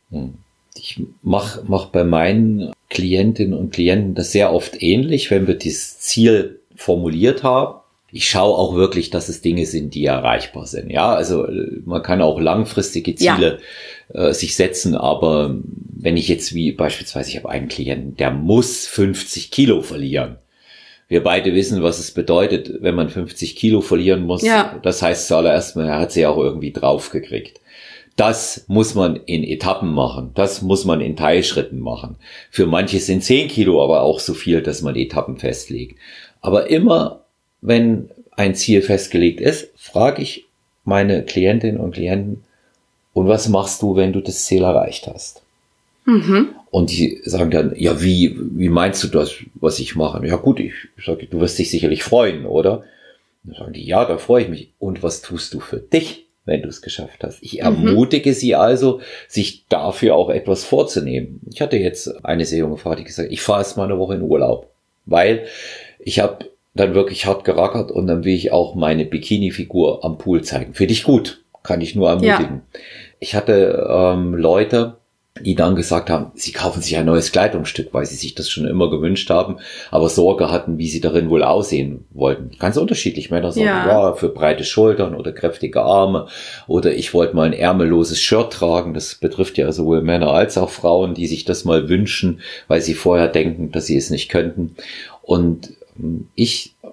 Ich mache mach bei meinen Klientinnen und Klienten das sehr oft ähnlich, wenn wir dieses Ziel formuliert haben. Ich schaue auch wirklich, dass es Dinge sind, die erreichbar sind. Ja, also man kann auch langfristige Ziele ja. äh, sich setzen, aber wenn ich jetzt wie beispielsweise, ich habe einen Klienten, der muss fünfzig Kilo verlieren. Wir beide wissen, was es bedeutet, wenn man fünfzig Kilo verlieren muss. Ja. Das heißt zuallererst mal, er hat sie auch irgendwie draufgekriegt. Das muss man in Etappen machen. Das muss man in Teilschritten machen. Für manche sind zehn Kilo aber auch so viel, dass man Etappen festlegt. Aber immer, wenn ein Ziel festgelegt ist, frage ich meine Klientinnen und Klienten, und was machst du, wenn du das Ziel erreicht hast? Mhm. Und die sagen dann, ja, wie, wie meinst du das, was ich mache? Ja gut, ich sage, du wirst dich sicherlich freuen, oder? Dann sagen die, ja, da freue ich mich. Und was tust du für dich, wenn du es geschafft hast? Ich ermutige mhm. sie also, sich dafür auch etwas vorzunehmen. Ich hatte jetzt eine sehr junge Frau, die gesagt, ich fahre erst mal eine Woche in Urlaub, weil ich habe dann wirklich hart gerackert und dann will ich auch meine Bikini-Figur am Pool zeigen. Finde ich gut, kann ich nur ermutigen. Ja. Ich hatte ähm, Leute, die dann gesagt haben, sie kaufen sich ein neues Kleidungsstück, weil sie sich das schon immer gewünscht haben, aber Sorge hatten, wie sie darin wohl aussehen wollten. Ganz unterschiedlich. Männer sagen, ja, ja für breite Schultern oder kräftige Arme, oder ich wollte mal ein ärmelloses Shirt tragen. Das betrifft ja sowohl Männer als auch Frauen, die sich das mal wünschen, weil sie vorher denken, dass sie es nicht könnten. Und ich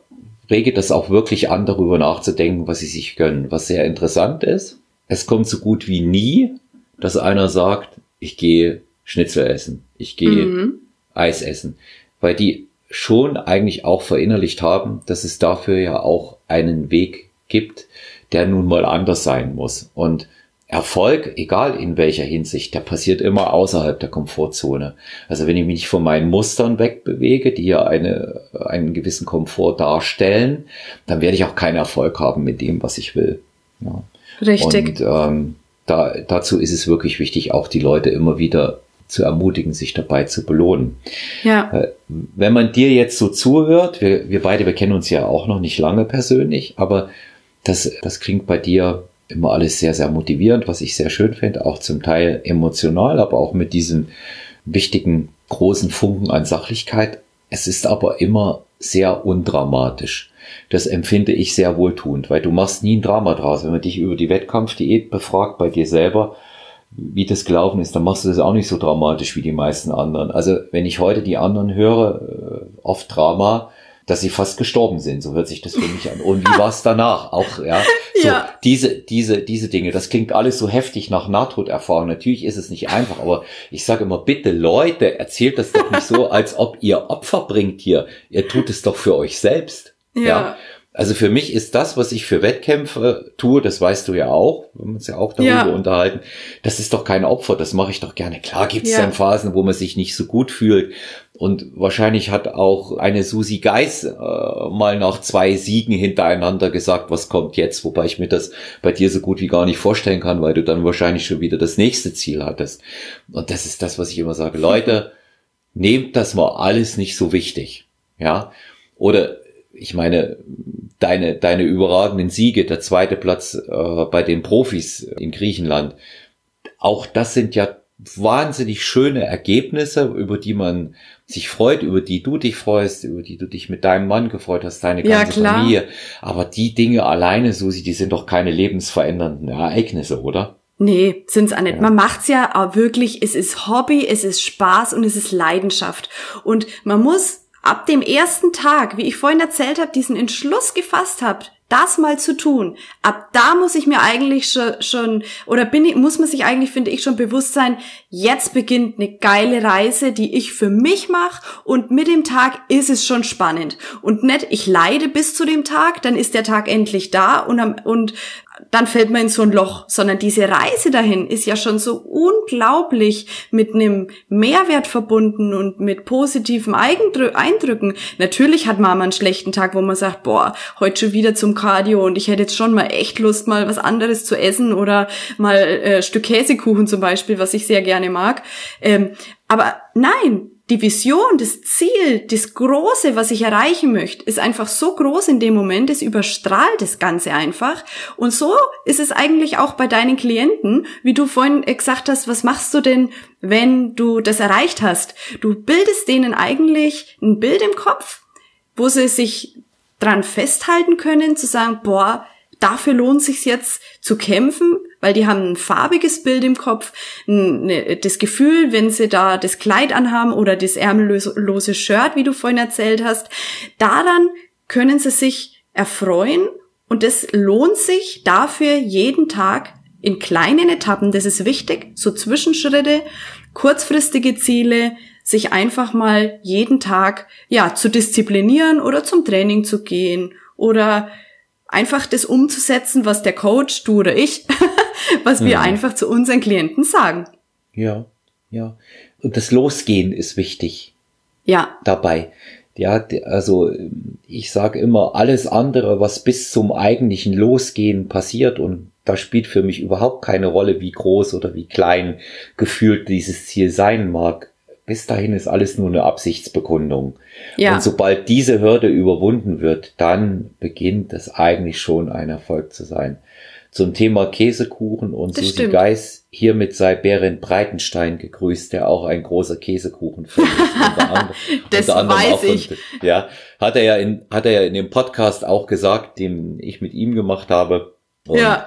rege das auch wirklich an, darüber nachzudenken, was sie sich gönnen. Was sehr interessant ist, es kommt so gut wie nie, dass einer sagt, ich gehe Schnitzel essen, ich gehe mhm. Eis essen, weil die schon eigentlich auch verinnerlicht haben, dass es dafür ja auch einen Weg gibt, der nun mal anders sein muss. Und Erfolg, egal in welcher Hinsicht, der passiert immer außerhalb der Komfortzone. Also wenn ich mich nicht von meinen Mustern wegbewege, die ja eine, einen gewissen Komfort darstellen, dann werde ich auch keinen Erfolg haben mit dem, was ich will. Ja. Richtig. Und ähm, da, dazu ist es wirklich wichtig, auch die Leute immer wieder zu ermutigen, sich dabei zu belohnen. Ja. Äh, wenn man dir jetzt so zuhört, wir, wir beide, wir kennen uns ja auch noch nicht lange persönlich, aber das, das klingt bei dir immer alles sehr, sehr motivierend, was ich sehr schön finde, auch zum Teil emotional, aber auch mit diesem wichtigen, großen Funken an Sachlichkeit. Es ist aber immer sehr undramatisch. Das empfinde ich sehr wohltuend, weil du machst nie ein Drama draus. Wenn man dich über die Wettkampfdiät befragt bei dir selber, wie das gelaufen ist, dann machst du das auch nicht so dramatisch wie die meisten anderen. Also wenn ich heute die anderen höre, oft Drama, dass sie fast gestorben sind, so hört sich das für mich an. Und wie war es danach? Auch, ja, so ja. diese, diese, diese Dinge, das klingt alles so heftig nach Nahtoderfahrung. Natürlich ist es nicht einfach, aber ich sage immer, bitte Leute, erzählt das doch nicht so, als ob ihr Opfer bringt hier. Ihr tut es doch für euch selbst. Ja. ja. Also für mich ist das, was ich für Wettkämpfe tue, das weißt du ja auch, wir haben uns ja auch darüber ja. unterhalten, das ist doch kein Opfer, das mache ich doch gerne. Klar gibt es ja. dann Phasen, wo man sich nicht so gut fühlt und wahrscheinlich hat auch eine Susi Geis äh, mal nach zwei Siegen hintereinander gesagt, was kommt jetzt, wobei ich mir das bei dir so gut wie gar nicht vorstellen kann, weil du dann wahrscheinlich schon wieder das nächste Ziel hattest. Und das ist das, was ich immer sage, Leute, nehmt das mal alles nicht so wichtig, ja, oder ich meine, deine, deine überragenden Siege, der zweite Platz äh, bei den Profis in Griechenland, auch das sind ja wahnsinnig schöne Ergebnisse, über die man sich freut, über die du dich freust, über die du dich mit deinem Mann gefreut hast, deine ganze ja, Familie. Aber die Dinge alleine, Susi, die sind doch keine lebensverändernden Ereignisse, oder? Nee, sind's auch nicht. Ja. Man macht's ja auch wirklich, es ist Hobby, es ist Spaß und es ist Leidenschaft. Und man muss ab dem ersten Tag, wie ich vorhin erzählt habe, diesen Entschluss gefasst habe, das mal zu tun, ab da muss ich mir eigentlich schon, schon oder bin ich, muss man sich eigentlich, finde ich, schon bewusst sein, jetzt beginnt eine geile Reise, die ich für mich mache und mit dem Tag ist es schon spannend. Und nicht, ich leide bis zu dem Tag, dann ist der Tag endlich da und, und dann fällt man in so ein Loch, sondern diese Reise dahin ist ja schon so unglaublich mit einem Mehrwert verbunden und mit positiven Eindrücken. Natürlich hat man mal einen schlechten Tag, wo man sagt, boah, heute schon wieder zum Cardio und ich hätte jetzt schon mal echt Lust, mal was anderes zu essen oder mal äh, Stück Käsekuchen zum Beispiel, was ich sehr gerne mag. Ähm, aber nein, die Vision, das Ziel, das Große, was ich erreichen möchte, ist einfach so groß in dem Moment, es überstrahlt das Ganze einfach. Und so ist es eigentlich auch bei deinen Klienten, wie du vorhin gesagt hast, was machst du denn, wenn du das erreicht hast? Du bildest denen eigentlich ein Bild im Kopf, wo sie sich dran festhalten können, zu sagen, boah, dafür lohnt es sich jetzt zu kämpfen, weil die haben ein farbiges Bild im Kopf, ne, das Gefühl, wenn sie da das Kleid anhaben oder das ärmellose Shirt, wie du vorhin erzählt hast, daran können sie sich erfreuen und es lohnt sich dafür jeden Tag in kleinen Etappen, das ist wichtig, so Zwischenschritte, kurzfristige Ziele, sich einfach mal jeden Tag ja zu disziplinieren oder zum Training zu gehen oder einfach das umzusetzen, was der Coach, du oder ich, was wir ja. einfach zu unseren Klienten sagen. Ja, ja. Und das Losgehen ist wichtig. Ja. Dabei. Ja, also ich sage immer, alles andere, was bis zum eigentlichen Losgehen passiert, und da spielt für mich überhaupt keine Rolle, wie groß oder wie klein gefühlt dieses Ziel sein mag. Bis dahin ist alles nur eine Absichtsbekundung. Ja. Und sobald diese Hürde überwunden wird, dann beginnt es eigentlich schon ein Erfolg zu sein. Zum Thema Käsekuchen und das Susi stimmt. Geis, hiermit sei Berend Breitenstein gegrüßt, der auch ein großer Käsekuchen-Fan ist. Unter anderem, das unter anderem weiß auch ich. Von, ja, hat er ja in, hat er ja in dem Podcast auch gesagt, den ich mit ihm gemacht habe. Und ja.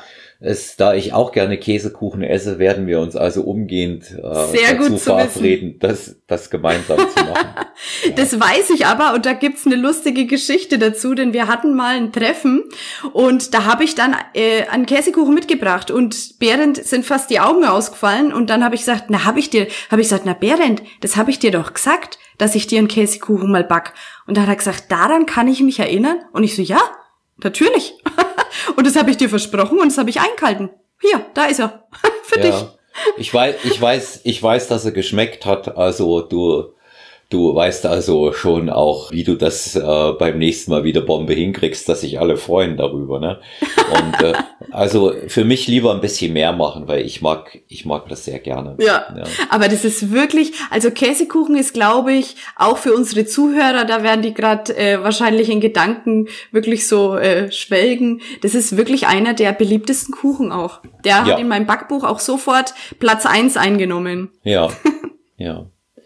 Es, da ich auch gerne Käsekuchen esse, werden wir uns also umgehend äh, Sehr dazu gut zu verabreden, das, das gemeinsam zu machen. Ja. Das weiß ich aber, und da gibt's eine lustige Geschichte dazu, denn wir hatten mal ein Treffen und da habe ich dann äh, einen Käsekuchen mitgebracht und Berend sind fast die Augen ausgefallen und dann habe ich gesagt, na habe ich dir, habe ich gesagt, na Berend, das habe ich dir doch gesagt, dass ich dir einen Käsekuchen mal back. Und da hat er gesagt, daran kann ich mich erinnern. Und ich so, ja, natürlich. Und das habe ich dir versprochen und das habe ich eingehalten. Hier, da ist er. Für ja. dich. Ich weiß, ich weiß, ich weiß, dass er geschmeckt hat. Also du, du weißt also schon auch, wie du das äh, beim nächsten Mal wieder Bombe hinkriegst, dass sich alle freuen darüber, ne? Und äh, also für mich lieber ein bisschen mehr machen, weil ich mag, ich mag das sehr gerne. Ja, ja. Aber das ist wirklich, also Käsekuchen ist, glaube ich, auch für unsere Zuhörer, da werden die gerade äh, wahrscheinlich in Gedanken wirklich so äh, schwelgen. Das ist wirklich einer der beliebtesten Kuchen auch. Der ja. hat in meinem Backbuch auch sofort Platz eins eingenommen. Ja, ja.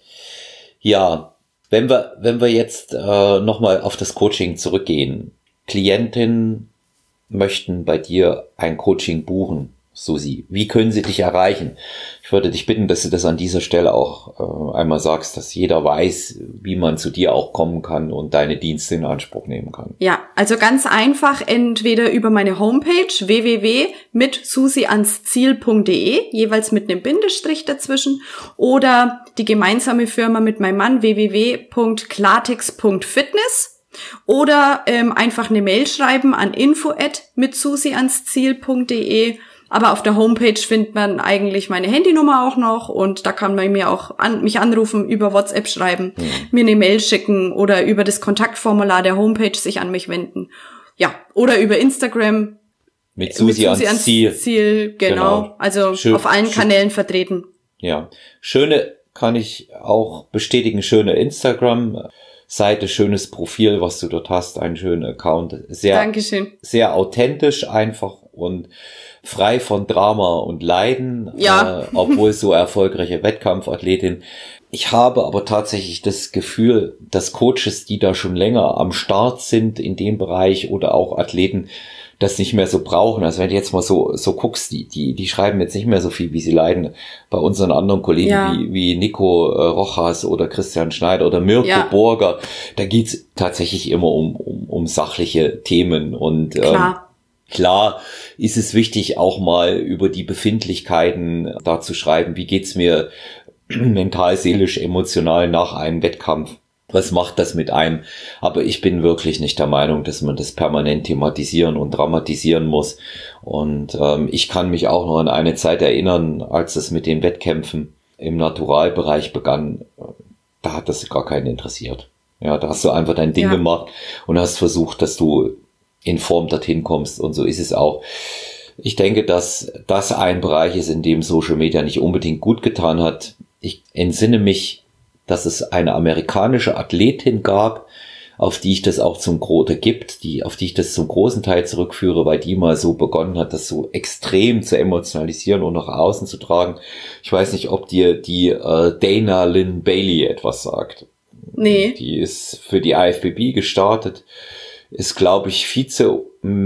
Ja, wenn wir, wenn wir jetzt äh, nochmal auf das Coaching zurückgehen. Klientinnen möchten bei dir ein Coaching buchen, Susi. Wie können sie dich erreichen? Ich würde dich bitten, dass du das an dieser Stelle auch äh, einmal sagst, dass jeder weiß, wie man zu dir auch kommen kann und deine Dienste in Anspruch nehmen kann. Ja, also ganz einfach, entweder über meine Homepage w w w punkt mit susi ans ziel punkt d e, jeweils mit einem Bindestrich dazwischen, oder die gemeinsame Firma mit meinem Mann w w w punkt klartext punkt fitness. Oder ähm, einfach eine Mail schreiben an info at mit susi ans ziel punkt d e. Aber auf der Homepage findet man eigentlich meine Handynummer auch noch und da kann man mir auch an, mich anrufen, über WhatsApp schreiben, mhm. mir eine Mail schicken oder über das Kontaktformular der Homepage sich an mich wenden. Ja, oder über Instagram. Mit Susi, mit Susi ans Ziel. Ziel. Genau. genau. Also schön, auf allen schön. Kanälen vertreten. Ja, schöne, kann ich auch bestätigen, schöne Instagram Seite, schönes Profil, was du dort hast, einen schönen Account. Sehr, Dankeschön. Sehr authentisch einfach und frei von Drama und Leiden, ja. äh, obwohl so erfolgreiche Wettkampfathletin. Ich habe aber tatsächlich das Gefühl, dass Coaches, die da schon länger am Start sind in dem Bereich oder auch Athleten, das nicht mehr so brauchen. Also wenn du jetzt mal so so guckst, die die die schreiben jetzt nicht mehr so viel, wie sie leiden. Bei unseren anderen Kollegen ja. wie wie Nico äh, Rojas oder Christian Schneider oder Mirko ja. Burger, da geht's tatsächlich immer um um, um sachliche Themen und Klar. Ähm, Klar ist es wichtig, auch mal über die Befindlichkeiten da zu schreiben. Wie geht's mir mental, seelisch, emotional nach einem Wettkampf? Was macht das mit einem? Aber ich bin wirklich nicht der Meinung, dass man das permanent thematisieren und dramatisieren muss. Und ähm, ich kann mich auch noch an eine Zeit erinnern, als es mit den Wettkämpfen im Naturalbereich begann. Da hat das gar keinen interessiert. Ja, da hast du einfach dein Ding ja. gemacht und hast versucht, dass du in Form dorthin kommst, und so ist es auch. Ich denke, dass das ein Bereich ist, in dem Social Media nicht unbedingt gut getan hat. Ich entsinne mich, dass es eine amerikanische Athletin gab, auf die ich das auch zum Großen gibt, die, auf die ich das zum großen Teil zurückführe, weil die mal so begonnen hat, das so extrem zu emotionalisieren und nach außen zu tragen. Ich weiß nicht, ob dir die äh, Dana Lynn Bailey etwas sagt. Nee. Die ist für die I F B B gestartet, ist, glaube ich, Vize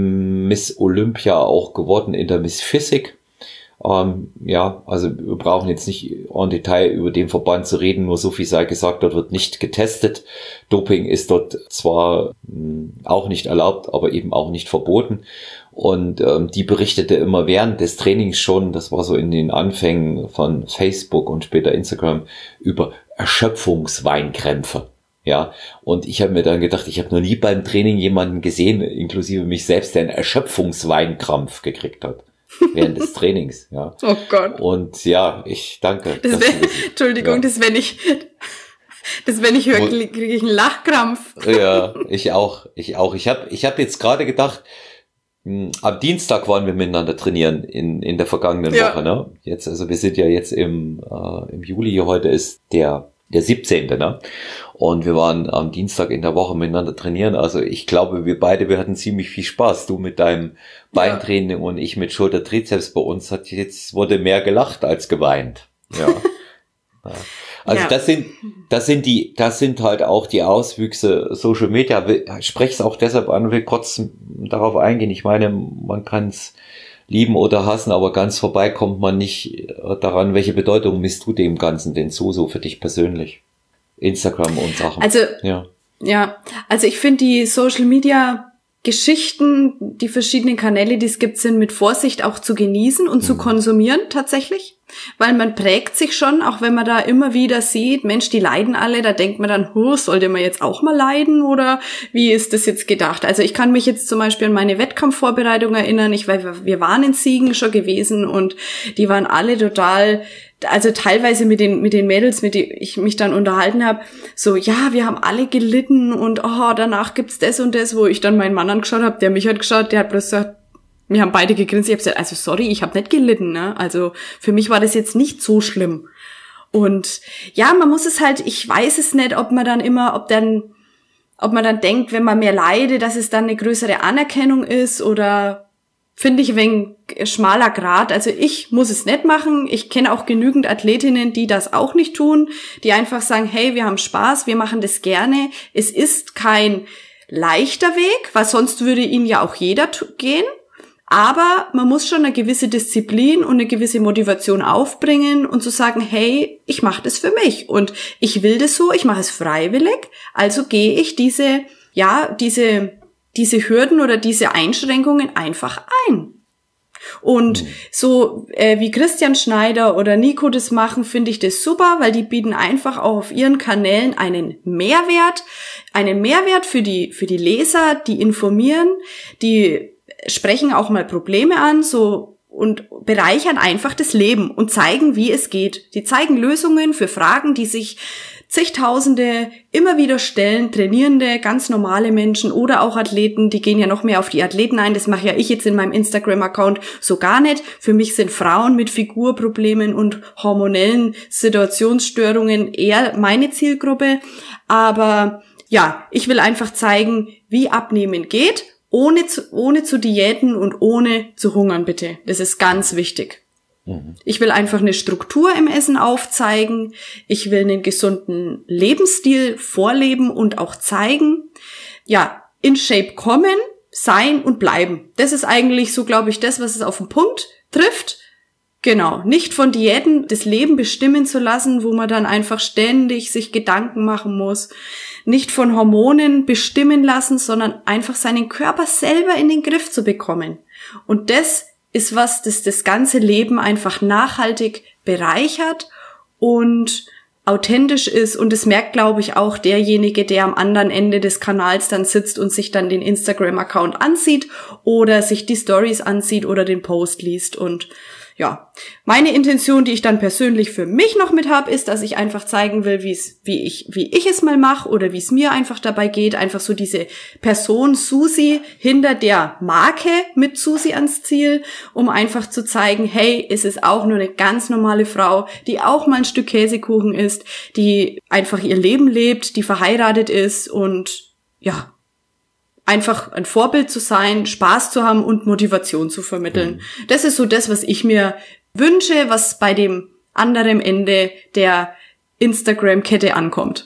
Miss Olympia auch geworden in der Miss Physik. Ähm, ja, also wir brauchen jetzt nicht en Detail über den Verband zu reden, nur so viel sei gesagt, dort wird nicht getestet. Doping ist dort zwar mh, auch nicht erlaubt, aber eben auch nicht verboten. Und ähm, die berichtete immer während des Trainings schon, das war so in den Anfängen von Facebook und später Instagram, über Erschöpfungsweinkrämpfe. Ja, und ich habe mir dann gedacht, ich habe noch nie beim Training jemanden gesehen, inklusive mich selbst, der einen Erschöpfungsweinkrampf gekriegt hat. Während des Trainings, ja. Oh Gott. Und ja, ich danke. Das wär, Entschuldigung, ja. das wenn ich, das wenn ich höre, kriege ich einen Lachkrampf. Ja, ich auch, ich auch. Ich habe, ich habe jetzt gerade gedacht, mh, am Dienstag waren wir miteinander trainieren in in der vergangenen ja. Woche, ne? Jetzt, also wir sind ja jetzt im äh, im Juli. Heute ist der der siebzehnte, ne? Und wir waren am Dienstag in der Woche miteinander trainieren. Also ich glaube, wir beide, wir hatten ziemlich viel Spaß. Du mit deinem Beintraining ja. und ich mit Schulter-Trizeps. Bei uns hat jetzt wurde mehr gelacht als geweint. Ja. ja. Also ja. das sind, das sind die, das sind halt auch die Auswüchse Social Media. Ich spreche es auch deshalb an, will kurz darauf eingehen. Ich meine, man kann es lieben oder hassen, aber ganz vorbei kommt man nicht daran, welche Bedeutung misst du dem Ganzen denn zu, so für dich persönlich? Instagram und Sachen. Also, ja, ja, also ich finde die Social Media Geschichten, die verschiedenen Kanäle, die es gibt, sind mit Vorsicht auch zu genießen und mhm. zu konsumieren tatsächlich, weil man prägt sich schon, auch wenn man da immer wieder sieht, Mensch, die leiden alle, da denkt man dann, huh, sollte man jetzt auch mal leiden oder wie ist das jetzt gedacht? Also ich kann mich jetzt zum Beispiel an meine Wettkampfvorbereitung erinnern, ich weiß, wir waren in Siegen schon gewesen und die waren alle total, also teilweise mit den mit den Mädels, mit denen ich mich dann unterhalten habe, so, ja, wir haben alle gelitten und oh, danach gibt's das und das, wo ich dann meinen Mann angeschaut habe, der mich hat geschaut, der hat bloß gesagt, wir haben beide gegrinst, ich habe gesagt, also sorry, ich habe nicht gelitten, ne? Also für mich war das jetzt nicht so schlimm. Und ja, man muss es halt, ich weiß es nicht, ob man dann immer, ob dann, ob man dann denkt, wenn man mehr leidet, dass es dann eine größere Anerkennung ist oder finde ich ein wenig schmaler Grat. Also ich muss es nicht machen. Ich kenne auch genügend Athletinnen, die das auch nicht tun, die einfach sagen, hey, wir haben Spaß, wir machen das gerne. Es ist kein leichter Weg, weil sonst würde ihn ja auch jeder gehen. Aber man muss schon eine gewisse Disziplin und eine gewisse Motivation aufbringen und zu sagen, hey, ich mache das für mich und ich will das so, ich mache es freiwillig. Also gehe ich diese, ja, diese diese Hürden oder diese Einschränkungen einfach ein. Und so äh, wie Christian Schneider oder Nico das machen, finde ich das super, weil die bieten einfach auch auf ihren Kanälen einen Mehrwert, einen Mehrwert für die für die Leser, die informieren, die sprechen auch mal Probleme an, so und bereichern einfach das Leben und zeigen, wie es geht. Die zeigen Lösungen für Fragen, die sich zigtausende immer wieder stellen, Trainierende, ganz normale Menschen oder auch Athleten, die gehen ja noch mehr auf die Athleten ein, das mache ja ich jetzt in meinem Instagram-Account so gar nicht. Für mich sind Frauen mit Figurproblemen und hormonellen Situationsstörungen eher meine Zielgruppe, aber ja, ich will einfach zeigen, wie Abnehmen geht, ohne zu, ohne zu diäten und ohne zu hungern, bitte. Das ist ganz wichtig. Ich will einfach eine Struktur im Essen aufzeigen. Ich will einen gesunden Lebensstil vorleben und auch zeigen. Ja, in Shape kommen, sein und bleiben. Das ist eigentlich so, glaube ich, das, was es auf den Punkt trifft. Genau, nicht von Diäten das Leben bestimmen zu lassen, wo man dann einfach ständig sich Gedanken machen muss. Nicht von Hormonen bestimmen lassen, sondern einfach seinen Körper selber in den Griff zu bekommen. Und das ist was, das das ganze Leben einfach nachhaltig bereichert und authentisch ist. Und das merkt, glaube ich, auch derjenige, der am anderen Ende des Kanals dann sitzt und sich dann den Instagram-Account ansieht oder sich die Stories ansieht oder den Post liest. Und ja, meine Intention, die ich dann persönlich für mich noch mit habe, ist, dass ich einfach zeigen will, wie es, wie ich, wie ich es mal mache oder wie es mir einfach dabei geht. Einfach so diese Person Susi hinter der Marke mit Susi ans Ziel, um einfach zu zeigen, hey, es ist auch nur eine ganz normale Frau, die auch mal ein Stück Käsekuchen isst, die einfach ihr Leben lebt, die verheiratet ist und ja, einfach ein Vorbild zu sein, Spaß zu haben und Motivation zu vermitteln. Mhm. Das ist so das, was ich mir wünsche, was bei dem anderen Ende der Instagram-Kette ankommt.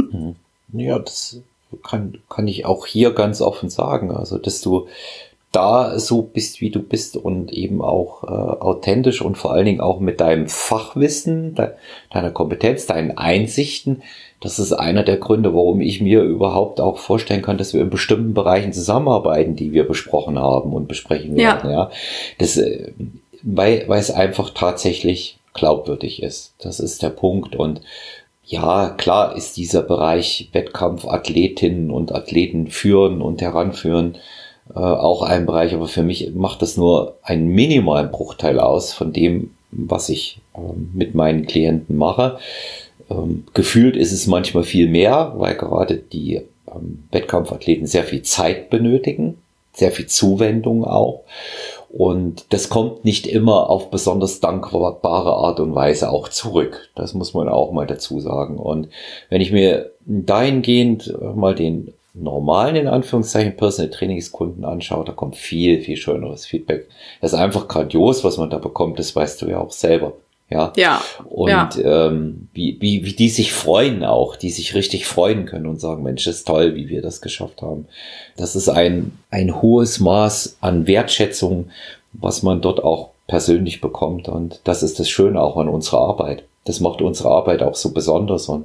Ja, das kann, kann ich auch hier ganz offen sagen. Also, dass du da so bist, wie du bist und eben auch äh, authentisch und vor allen Dingen auch mit deinem Fachwissen, de- deiner Kompetenz, deinen Einsichten. Das ist einer der Gründe, warum ich mir überhaupt auch vorstellen kann, dass wir in bestimmten Bereichen zusammenarbeiten, die wir besprochen haben und besprechen werden. Ja, ja. Das, äh, weil, weil es einfach tatsächlich glaubwürdig ist. Das ist der Punkt. Und ja, klar ist dieser Bereich Wettkampf, Athletinnen und Athleten führen und heranführen äh, auch ein Bereich, aber für mich macht das nur einen minimalen Bruchteil aus von dem, was ich äh, mit meinen Klienten mache. Ähm, gefühlt ist es manchmal viel mehr, weil gerade die ähm, Wettkampfathleten sehr viel Zeit benötigen, sehr viel Zuwendung auch. Und das kommt nicht immer auf besonders dankbare Art und Weise auch zurück. Das muss man auch mal dazu sagen. Und wenn ich mir dahingehend mal den normalen, in Anführungszeichen, Personal Trainingskunden anschaue, da kommt viel, viel schöneres Feedback. Das ist einfach grandios, was man da bekommt, das weißt du ja auch selber. Ja. Ja. Und ja. Ähm, wie, wie, wie die sich freuen auch, die sich richtig freuen können und sagen, Mensch, das ist toll, wie wir das geschafft haben. Das ist ein, ein hohes Maß an Wertschätzung, was man dort auch persönlich bekommt. Und das ist das Schöne auch an unserer Arbeit. Das macht unsere Arbeit auch so besonders. Und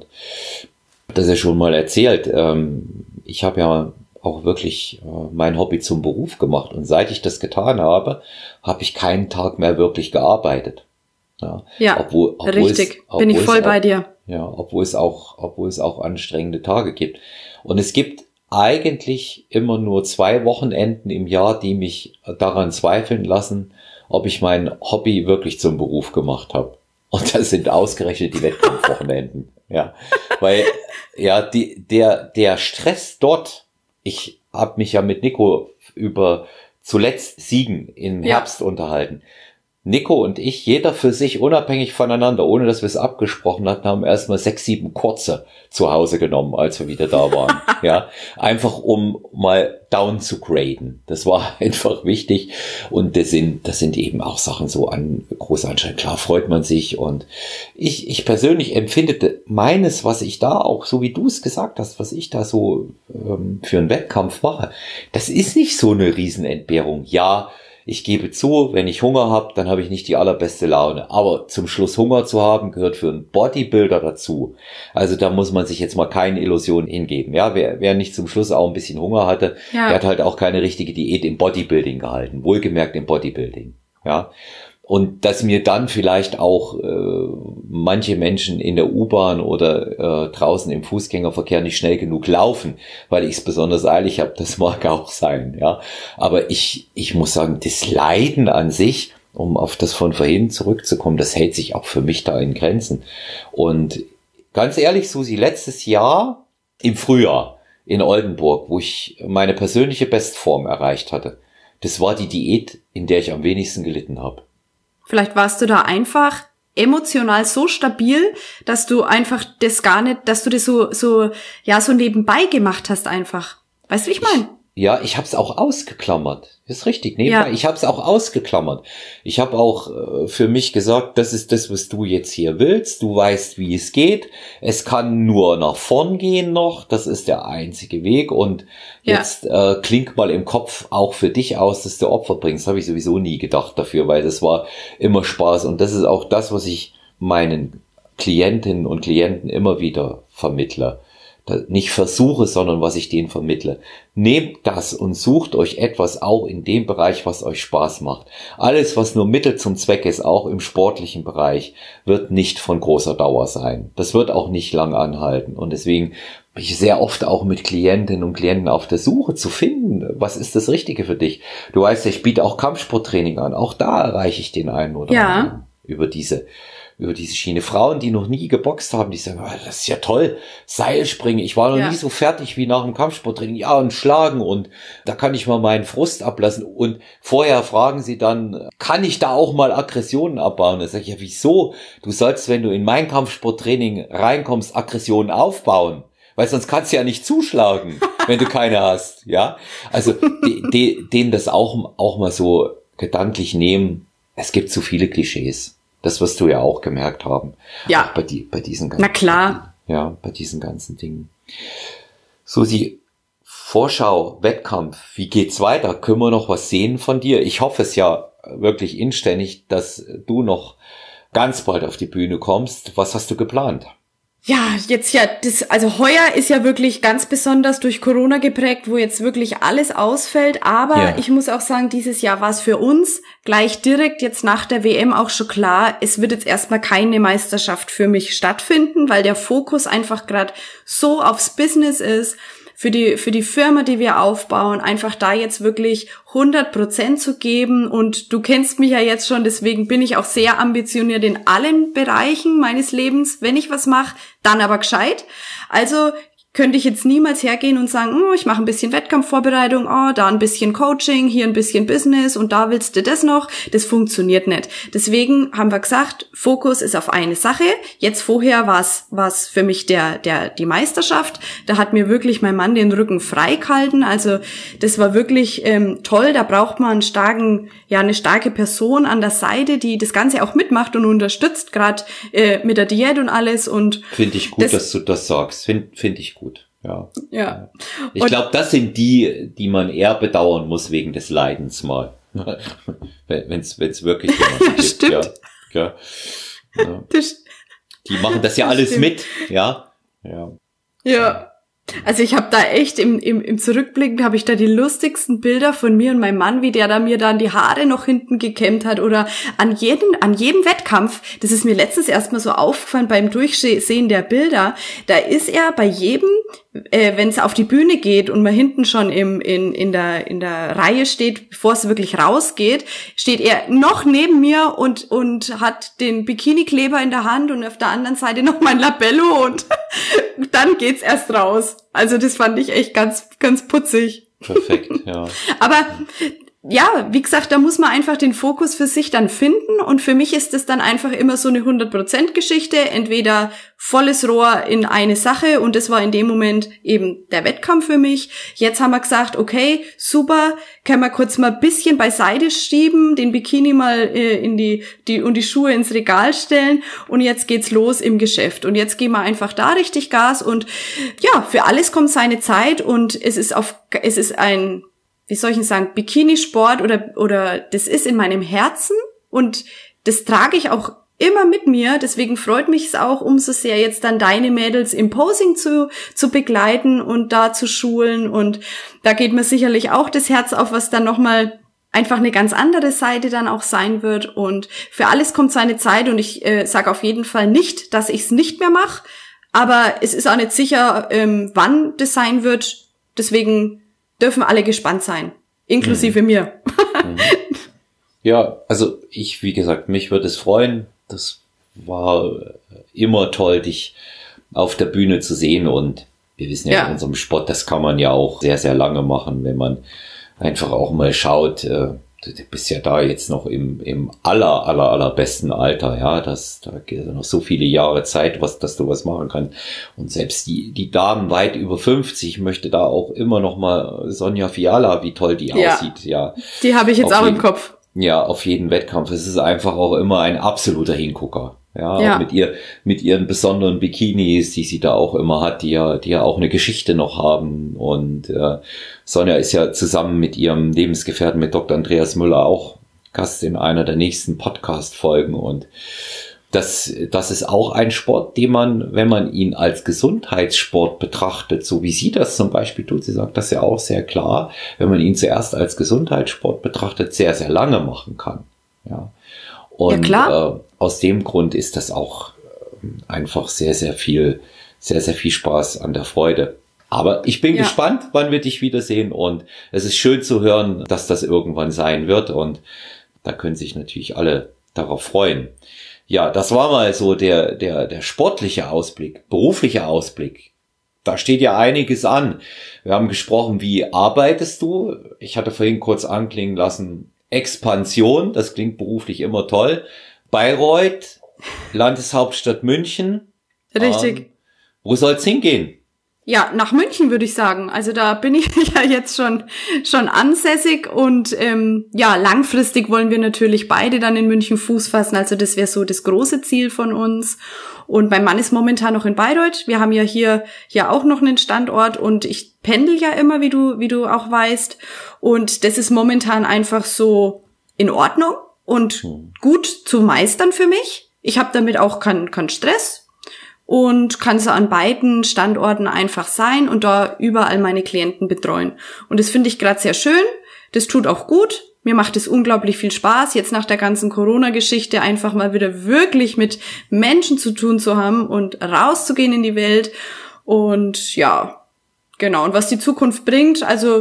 das ist ja schon mal erzählt. Ähm, ich habe ja auch wirklich äh, mein Hobby zum Beruf gemacht. Und seit ich das getan habe, habe ich keinen Tag mehr wirklich gearbeitet. Ja, ja obwohl, obwohl richtig. Es, Bin ich voll auch, bei dir. Ja, obwohl es auch, obwohl es auch anstrengende Tage gibt. Und es gibt eigentlich immer nur zwei Wochenenden im Jahr, die mich daran zweifeln lassen, ob ich mein Hobby wirklich zum Beruf gemacht habe. Und das sind ausgerechnet die Wettkampfwochenenden. Ja, weil ja die der der Stress dort. Ich habe mich ja mit Nico über zuletzt Siegen im ja. Herbst unterhalten. Nico und ich, jeder für sich, unabhängig voneinander, ohne dass wir es abgesprochen hatten, haben erstmal sechs, sieben kurze zu Hause genommen, als wir wieder da waren. Ja, einfach um mal down zu graden. Das war einfach wichtig. Und das sind, das sind eben auch Sachen so an groß anscheinend. Klar freut man sich. Und ich, ich persönlich empfinde meines, was ich da auch, so wie du es gesagt hast, was ich da so ähm, für einen Wettkampf mache, das ist nicht so eine Riesenentbehrung. Ja, ich gebe zu, wenn ich Hunger habe, dann habe ich nicht die allerbeste Laune. Aber zum Schluss Hunger zu haben, gehört für einen Bodybuilder dazu. Also da muss man sich jetzt mal keine Illusionen hingeben. Ja, wer, wer nicht zum Schluss auch ein bisschen Hunger hatte, ja. der hat halt auch keine richtige Diät im Bodybuilding gehalten. Wohlgemerkt im Bodybuilding. Ja. Und dass mir dann vielleicht auch äh, manche Menschen in der U-Bahn oder äh, draußen im Fußgängerverkehr nicht schnell genug laufen, weil ich es besonders eilig habe, das mag auch sein. Ja, aber ich ich muss sagen, das Leiden an sich, um auf das von vorhin zurückzukommen, das hält sich auch für mich da in Grenzen. Und ganz ehrlich, Susi, letztes Jahr im Frühjahr in Oldenburg, wo ich meine persönliche Bestform erreicht hatte, das war die Diät, in der ich am wenigsten gelitten habe. Vielleicht warst du da einfach emotional so stabil, dass du einfach das gar nicht, dass du das so, so, ja, so nebenbei gemacht hast einfach. Weißt du, wie ich meine? Ja, ich habe es auch ausgeklammert. Ist richtig, nebenbei. Ja. Ich habe es auch ausgeklammert. Ich habe auch äh, für mich gesagt, das ist das, was du jetzt hier willst. Du weißt, wie es geht. Es kann nur nach vorn gehen noch. Das ist der einzige Weg. Und jetzt ja. äh, klingt mal im Kopf auch für dich aus, dass du Opfer bringst. Das habe ich sowieso nie gedacht dafür, weil das war immer Spaß. Und das ist auch das, was ich meinen Klientinnen und Klienten immer wieder vermittle. Nicht versuche, sondern was ich denen vermittle. Nehmt das und sucht euch etwas auch in dem Bereich, was euch Spaß macht. Alles, was nur Mittel zum Zweck ist, auch im sportlichen Bereich, wird nicht von großer Dauer sein. Das wird auch nicht lang anhalten. Und deswegen bin ich sehr oft auch mit Klientinnen und Klienten auf der Suche zu finden, was ist das Richtige für dich. Du weißt ja, ich biete auch Kampfsporttraining an. Auch da erreiche ich den einen oder ja. anderen über diese über diese Schiene. Frauen, die noch nie geboxt haben, die sagen, oh, das ist ja toll, Seilspringen. Ich war noch ja. nie so fertig wie nach dem Kampfsporttraining. Ja, und Schlagen und da kann ich mal meinen Frust ablassen. Und vorher fragen sie dann, kann ich da auch mal Aggressionen abbauen? Da sage ich, ja, wieso? Du sollst, wenn du in mein Kampfsporttraining reinkommst, Aggressionen aufbauen. Weil sonst kannst du ja nicht zuschlagen, wenn du keine hast. Ja, also de, de, denen das auch, auch mal so gedanklich nehmen. Es gibt zu viele Klischees. Das wirst du ja auch gemerkt haben. Ja. Auch bei, die, bei diesen ganzen Na klar. Dingen. Ja, bei diesen ganzen Dingen. Susi, Vorschau, Wettkampf, wie geht's weiter? Können wir noch was sehen von dir? Ich hoffe es ja wirklich inständig, dass du noch ganz bald auf die Bühne kommst. Was hast du geplant? Ja, jetzt ja, das, also heuer ist ja wirklich ganz besonders durch Corona geprägt, wo jetzt wirklich alles ausfällt. Aber ja. ich muss auch sagen, dieses Jahr war es für uns gleich direkt jetzt nach der W M auch schon klar, es wird jetzt erstmal keine Meisterschaft für mich stattfinden, weil der Fokus einfach gerade so aufs Business ist. Für die, für die Firma, die wir aufbauen, einfach da jetzt wirklich hundert Prozent zu geben. Und du kennst mich ja jetzt schon, deswegen bin ich auch sehr ambitioniert in allen Bereichen meines Lebens. Wenn ich was mache, dann aber gescheit. Also könnte ich jetzt niemals hergehen und sagen, oh, ich mache ein bisschen Wettkampfvorbereitung, oh, da ein bisschen Coaching, hier ein bisschen Business und da willst du das noch. Das funktioniert nicht. Deswegen haben wir gesagt, Fokus ist auf eine Sache. Jetzt vorher war es für mich der der die Meisterschaft. Da hat mir wirklich mein Mann den Rücken frei gehalten. Also das war wirklich ähm, toll. Da braucht man einen starken, ja eine starke Person an der Seite, die das Ganze auch mitmacht und unterstützt, gerade äh, mit der Diät und alles. Und finde ich gut, das, dass du das sagst. Finde find ich gut. Ja. ja. Ich glaube, das sind die, die man eher bedauern muss wegen des Leidens mal. wenn es wirklich jemanden gibt. Stimmt. Ja, ja. Ja. Die machen das ja das alles stimmt. mit, ja. Ja. Ja. Also ich habe da echt im, im, im Zurückblicken habe ich da die lustigsten Bilder von mir und meinem Mann, wie der da mir dann die Haare noch hinten gekämmt hat oder an jedem, an jedem Wettkampf. Das ist mir letztens erstmal so aufgefallen beim Durchsehen der Bilder. Da ist er bei jedem, äh, wenn es auf die Bühne geht und man hinten schon im, in, in der, in der Reihe steht, bevor es wirklich rausgeht, steht er noch neben mir und, und hat den Bikini-Kleber in der Hand und auf der anderen Seite noch mein Labello und dann geht's erst raus. Also das fand ich echt ganz, ganz putzig. Perfekt, ja. Aber ja, wie gesagt, da muss man einfach den Fokus für sich dann finden und für mich ist es dann einfach immer so eine hundert Prozent Geschichte, entweder volles Rohr in eine Sache und das war in dem Moment eben der Wettkampf für mich. Jetzt haben wir gesagt, okay, super, können wir kurz mal ein bisschen beiseite schieben, den Bikini mal äh, in die, die und die Schuhe ins Regal stellen und jetzt geht's los im Geschäft und jetzt gehen wir einfach da richtig Gas und ja, für alles kommt seine Zeit und es ist auf, es ist ein wie soll ich denn sagen, Bikinisport oder, oder das ist in meinem Herzen und das trage ich auch immer mit mir. Deswegen freut mich es auch umso sehr, jetzt dann deine Mädels im Posing zu, zu begleiten und da zu schulen. Und da geht mir sicherlich auch das Herz auf, was dann nochmal einfach eine ganz andere Seite dann auch sein wird. Und für alles kommt seine Zeit und ich äh, sage auf jeden Fall nicht, dass ich es nicht mehr mache. Aber es ist auch nicht sicher, ähm, wann das sein wird. Deswegen dürfen alle gespannt sein, inklusive mhm. mir. Ja, also ich, wie gesagt, mich würde es freuen. Das war immer toll, dich auf der Bühne zu sehen und wir wissen ja, ja in unserem Sport, das kann man ja auch sehr, sehr lange machen, wenn man einfach auch mal schaut, äh, du bist ja da jetzt noch im, im aller, aller, allerbesten Alter, ja, das, da geht noch so viele Jahre Zeit, was, dass du was machen kannst. Und selbst die, die Damen weit über fünfzig möchte da auch immer noch mal Sonja Fiala, wie toll die ja, aussieht, ja. Die habe ich jetzt auf auch jeden, im Kopf. Ja, auf jeden Wettkampf. Es ist einfach auch immer ein absoluter Hingucker. Ja, ja. Auch mit ihr, mit ihren besonderen Bikinis, die sie da auch immer hat, die ja, die ja auch eine Geschichte noch haben. Und äh, Sonja ist ja zusammen mit ihrem Lebensgefährten, mit Doktor Andreas Müller, auch Gast in einer der nächsten Podcast-Folgen. Und das, das ist auch ein Sport, den man, wenn man ihn als Gesundheitssport betrachtet, so wie sie das zum Beispiel tut, sie sagt das ja auch sehr klar, wenn man ihn zuerst als Gesundheitssport betrachtet, sehr, sehr lange machen kann. Ja. Und ja, äh, aus dem Grund ist das auch äh, einfach sehr, sehr viel, sehr, sehr viel Spaß an der Freude. Aber ich bin ja. gespannt, wann wir dich wiedersehen und es ist schön zu hören, dass das irgendwann sein wird und da können sich natürlich alle darauf freuen. Ja, das war mal so der, der, der sportliche Ausblick, berufliche Ausblick. Da steht ja einiges an. Wir haben gesprochen, wie arbeitest du? Ich hatte vorhin kurz anklingen lassen, Expansion, das klingt beruflich immer toll. Bayreuth, Landeshauptstadt München. Richtig. Ähm, wo soll's hingehen? Ja, nach München würde ich sagen. Also da bin ich ja jetzt schon schon ansässig und ähm, ja, langfristig wollen wir natürlich beide dann in München Fuß fassen. Also das wäre so das große Ziel von uns. Und mein Mann ist momentan noch in Bayreuth. Wir haben ja hier ja auch noch einen Standort und ich pendel ja immer, wie du wie du auch weißt. Und das ist momentan einfach so in Ordnung und gut zu meistern für mich. Ich habe damit auch keinen keinen Stress. Und kann so an beiden Standorten einfach sein und da überall meine Klienten betreuen. Und das finde ich gerade sehr schön. Das tut auch gut. Mir macht es unglaublich viel Spaß, jetzt nach der ganzen Corona-Geschichte einfach mal wieder wirklich mit Menschen zu tun zu haben und rauszugehen in die Welt. Und ja, genau. Und was die Zukunft bringt, also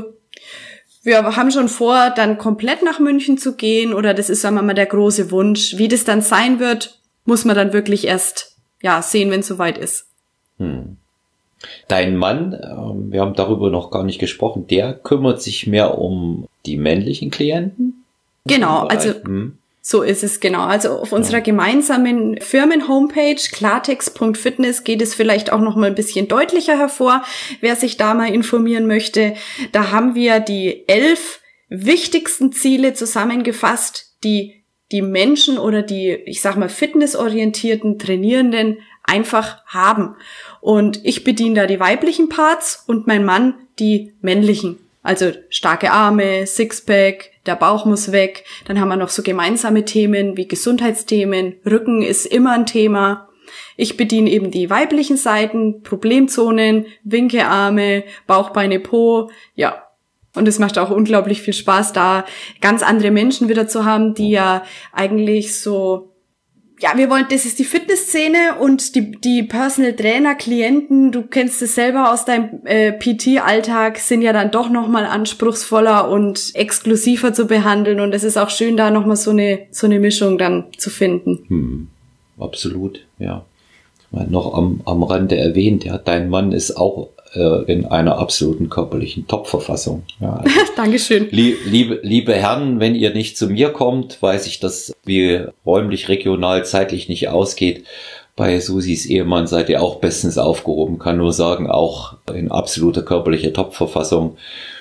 wir haben schon vor, dann komplett nach München zu gehen oder das ist, sagen wir mal, der große Wunsch. Wie das dann sein wird, muss man dann wirklich erst ja, sehen, wenn es soweit ist. Hm. Dein Mann, ähm, wir haben darüber noch gar nicht gesprochen, der kümmert sich mehr um die männlichen Klienten? Genau, also hm. so ist es, genau. Also auf unserer ja. gemeinsamen Firmen-Homepage klartext punkt fitness geht es vielleicht auch noch mal ein bisschen deutlicher hervor, wer sich da mal informieren möchte. Da haben wir die elf wichtigsten Ziele zusammengefasst, die die Menschen oder die, ich sag mal, fitnessorientierten Trainierenden einfach haben. Und ich bediene da die weiblichen Parts und mein Mann die männlichen. Also starke Arme, Sixpack, der Bauch muss weg. Dann haben wir noch so gemeinsame Themen wie Gesundheitsthemen, Rücken ist immer ein Thema. Ich bediene eben die weiblichen Seiten, Problemzonen, Winkearme, Bauch, Beine, Po, ja. Und es macht auch unglaublich viel Spaß, da ganz andere Menschen wieder zu haben, die ja eigentlich so, ja, wir wollen, das ist die Fitnessszene und die die Personal Trainer Klienten, du kennst es selber aus deinem äh, P T-Alltag, sind ja dann doch nochmal anspruchsvoller und exklusiver zu behandeln und es ist auch schön, da nochmal so eine so eine Mischung dann zu finden. Hm, absolut, ja. Mal noch am am Rande erwähnt, ja, dein Mann ist auch äh, in einer absoluten körperlichen Top-Verfassung. Ja, also Dankeschön. Lie, liebe, liebe Herren, wenn ihr nicht zu mir kommt, weiß ich, dass wie räumlich, regional, zeitlich nicht ausgeht. Bei Susis Ehemann seid ihr auch bestens aufgehoben, kann nur sagen, auch in absoluter körperlicher Top-Verfassung.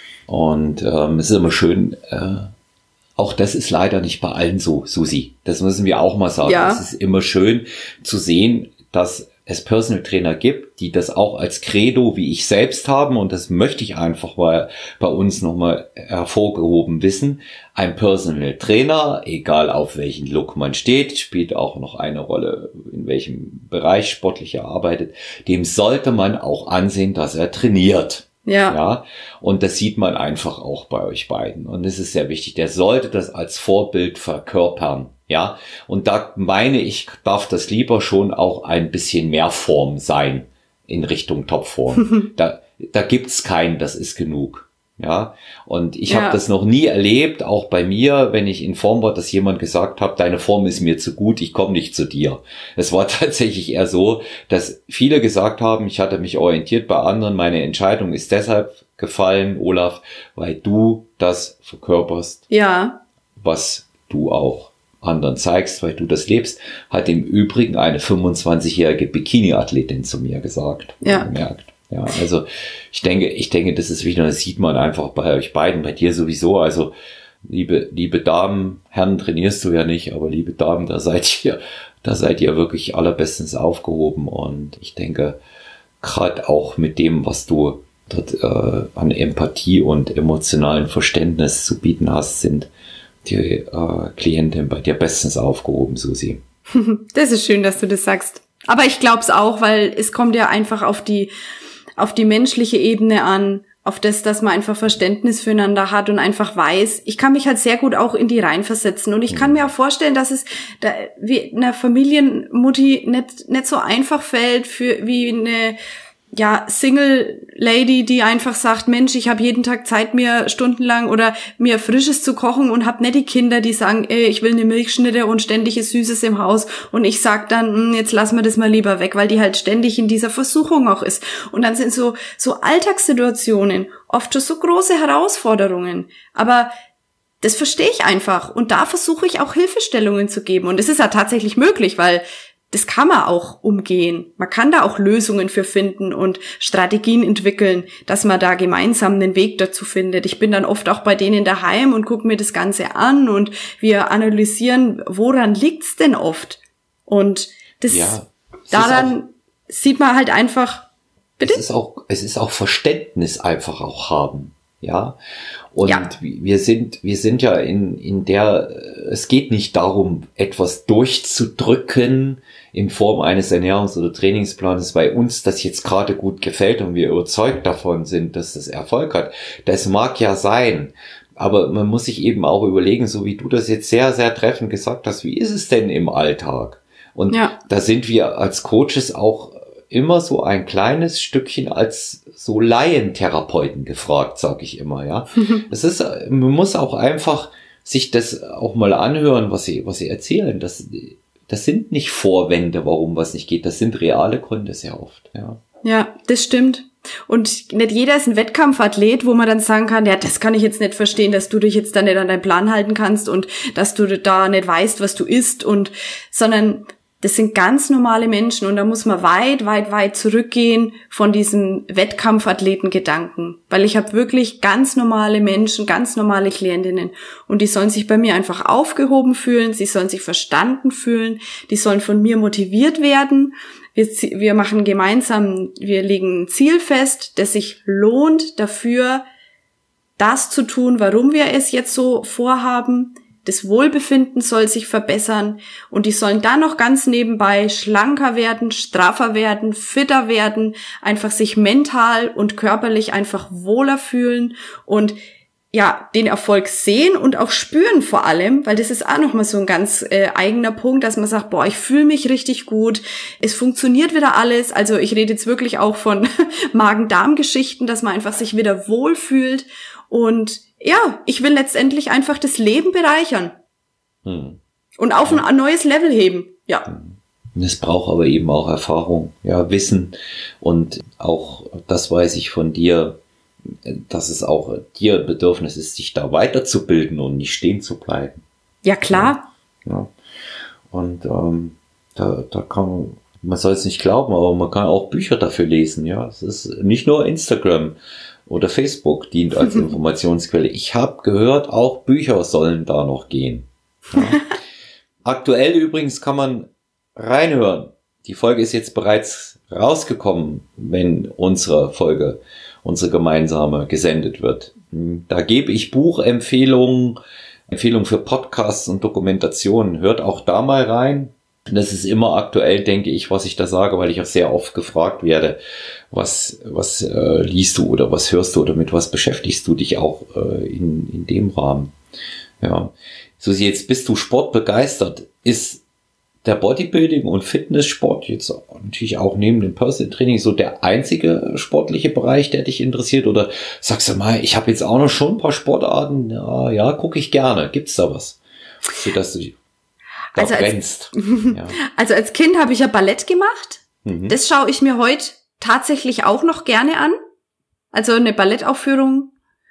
Und ähm, es ist immer schön, äh, auch das ist leider nicht bei allen so, Susi. Das müssen wir auch mal sagen. Ja. Es ist immer schön zu sehen, dass es Personal Trainer gibt, die das auch als Credo wie ich selbst haben, und das möchte ich einfach mal bei uns nochmal hervorgehoben wissen. Ein Personal Trainer, egal auf welchen Look man steht, spielt auch noch eine Rolle, in welchem Bereich sportlich er arbeitet, dem sollte man auch ansehen, dass er trainiert. Ja. Ja, und das sieht man einfach auch bei euch beiden. Und es ist sehr wichtig. Der sollte das als Vorbild verkörpern. Ja, und da meine ich, darf das lieber schon auch ein bisschen mehr Form sein in Richtung Topform. da, da gibt's keinen, das ist genug. Ja, und ich Ja. habe das noch nie erlebt, auch bei mir, wenn ich in Form war, dass jemand gesagt hat, deine Form ist mir zu gut, ich komme nicht zu dir. Es war tatsächlich eher so, dass viele gesagt haben, ich hatte mich orientiert bei anderen, meine Entscheidung ist deshalb gefallen, Olaf, weil du das verkörperst, Ja. was du auch anderen zeigst, weil du das lebst, hat im Übrigen eine fünfundzwanzigjährige Bikini-Athletin zu mir gesagt. Ja. Gemerkt. Ja, also ich denke, ich denke, das ist wichtig, das sieht man einfach bei euch beiden, bei dir sowieso. Also liebe, liebe Damen, Herren trainierst du ja nicht, aber liebe Damen, da seid ihr, da seid ihr wirklich allerbestens aufgehoben, und ich denke, gerade auch mit dem, was du dort äh, an Empathie und emotionalen Verständnis zu bieten hast, sind die äh, Klientin bei dir bestens aufgehoben, Susi. Das ist schön, dass du das sagst. Aber ich glaub's auch, weil es kommt ja einfach auf die auf die menschliche Ebene an, auf das, dass man einfach Verständnis füreinander hat und einfach weiß. Ich kann mich halt sehr gut auch in die reinversetzen, und ich kann mir auch vorstellen, dass es da wie einer Familienmutti nicht nicht so einfach fällt für wie eine ja, Single Lady, die einfach sagt, Mensch, ich habe jeden Tag Zeit, mir stundenlang oder mir Frisches zu kochen, und hab nicht die Kinder, die sagen, ey, ich will eine Milchschnitte und ständig ist Süßes im Haus, und ich sag dann, jetzt lassen wir das mal lieber weg, weil die halt ständig in dieser Versuchung auch ist. Und dann sind so so Alltagssituationen oft schon so große Herausforderungen, aber das verstehe ich einfach, und da versuche ich auch Hilfestellungen zu geben, und es ist ja tatsächlich möglich, weil das kann man auch umgehen. Man kann da auch Lösungen für finden und Strategien entwickeln, dass man da gemeinsam einen Weg dazu findet. Ich bin dann oft auch bei denen daheim und gucke mir das Ganze an, und wir analysieren, woran liegt's denn oft? Und das Ja, daran sieht man halt einfach, bitte? Es ist auch, es ist auch Verständnis einfach auch haben. Ja. Und Ja. wir sind, wir sind ja in, in der, es geht nicht darum, etwas durchzudrücken in Form eines Ernährungs- oder Trainingsplanes, weil uns das jetzt gerade gut gefällt und wir überzeugt davon sind, dass das Erfolg hat. Das mag ja sein. Aber man muss sich eben auch überlegen, so wie du das jetzt sehr, sehr treffend gesagt hast, wie ist es denn im Alltag? Und Ja. da sind wir als Coaches auch immer so ein kleines Stückchen als so Laientherapeuten gefragt, sage ich immer, ja. Das ist, man muss auch einfach sich das auch mal anhören, was sie, was sie erzählen. Das, das sind nicht Vorwände, warum was nicht geht. Das sind reale Gründe sehr oft, ja. Ja, das stimmt. Und nicht jeder ist ein Wettkampfathlet, wo man dann sagen kann, ja, das kann ich jetzt nicht verstehen, dass du dich jetzt da nicht an deinen Plan halten kannst und dass du da nicht weißt, was du isst, und, sondern das sind ganz normale Menschen, und da muss man weit, weit, weit zurückgehen von diesem Wettkampfathletengedanken, weil ich habe wirklich ganz normale Menschen, ganz normale Klientinnen, und die sollen sich bei mir einfach aufgehoben fühlen, sie sollen sich verstanden fühlen, die sollen von mir motiviert werden. Wir, wir machen gemeinsam, wir legen ein Ziel fest, das sich lohnt dafür, das zu tun, warum wir es jetzt so vorhaben. Das Wohlbefinden soll sich verbessern und die sollen dann noch ganz nebenbei schlanker werden, straffer werden, fitter werden, einfach sich mental und körperlich einfach wohler fühlen und ja, den Erfolg sehen und auch spüren vor allem, weil das ist auch nochmal so ein ganz äh, eigener Punkt, dass man sagt, boah, ich fühle mich richtig gut, es funktioniert wieder alles, also ich rede jetzt wirklich auch von Magen-Darm-Geschichten, dass man einfach sich wieder wohlfühlt und ja, ich will letztendlich einfach das Leben bereichern hm. und auf ein, ein neues Level heben, ja. Es braucht aber eben auch Erfahrung, ja, Wissen und auch, das weiß ich von dir, dass es auch dir Bedürfnis ist, dich da weiterzubilden und nicht stehen zu bleiben. Ja, klar. Ja, ja. Und ähm, da, da kann man, man soll es nicht glauben, aber man kann auch Bücher dafür lesen. Ja, es ist nicht nur Instagram oder Facebook dient als Informationsquelle. Ich habe gehört, auch Bücher sollen da noch gehen. Ja. Aktuell übrigens kann man reinhören. Die Folge ist jetzt bereits rausgekommen, wenn unsere Folge unsere gemeinsame gesendet wird. Da gebe ich Buchempfehlungen, Empfehlungen für Podcasts und Dokumentationen. Hört auch da mal rein. Das ist immer aktuell, denke ich, was ich da sage, weil ich auch sehr oft gefragt werde, was, was äh, liest du oder was hörst du oder mit was beschäftigst du dich auch äh, in, in dem Rahmen. Ja. So, jetzt bist du sportbegeistert. Ist der Bodybuilding und Fitnesssport jetzt natürlich auch neben dem Personal Training so der einzige sportliche Bereich, der dich interessiert? Oder sagst du mal, ich habe jetzt auch noch schon ein paar Sportarten, ja, ja gucke ich gerne. Gibt's da was, für das du da also brennst? Als, ja. Also als Kind habe ich ja Ballett gemacht. Mhm. Das schaue ich mir heute tatsächlich auch noch gerne an. Also eine Ballettaufführung.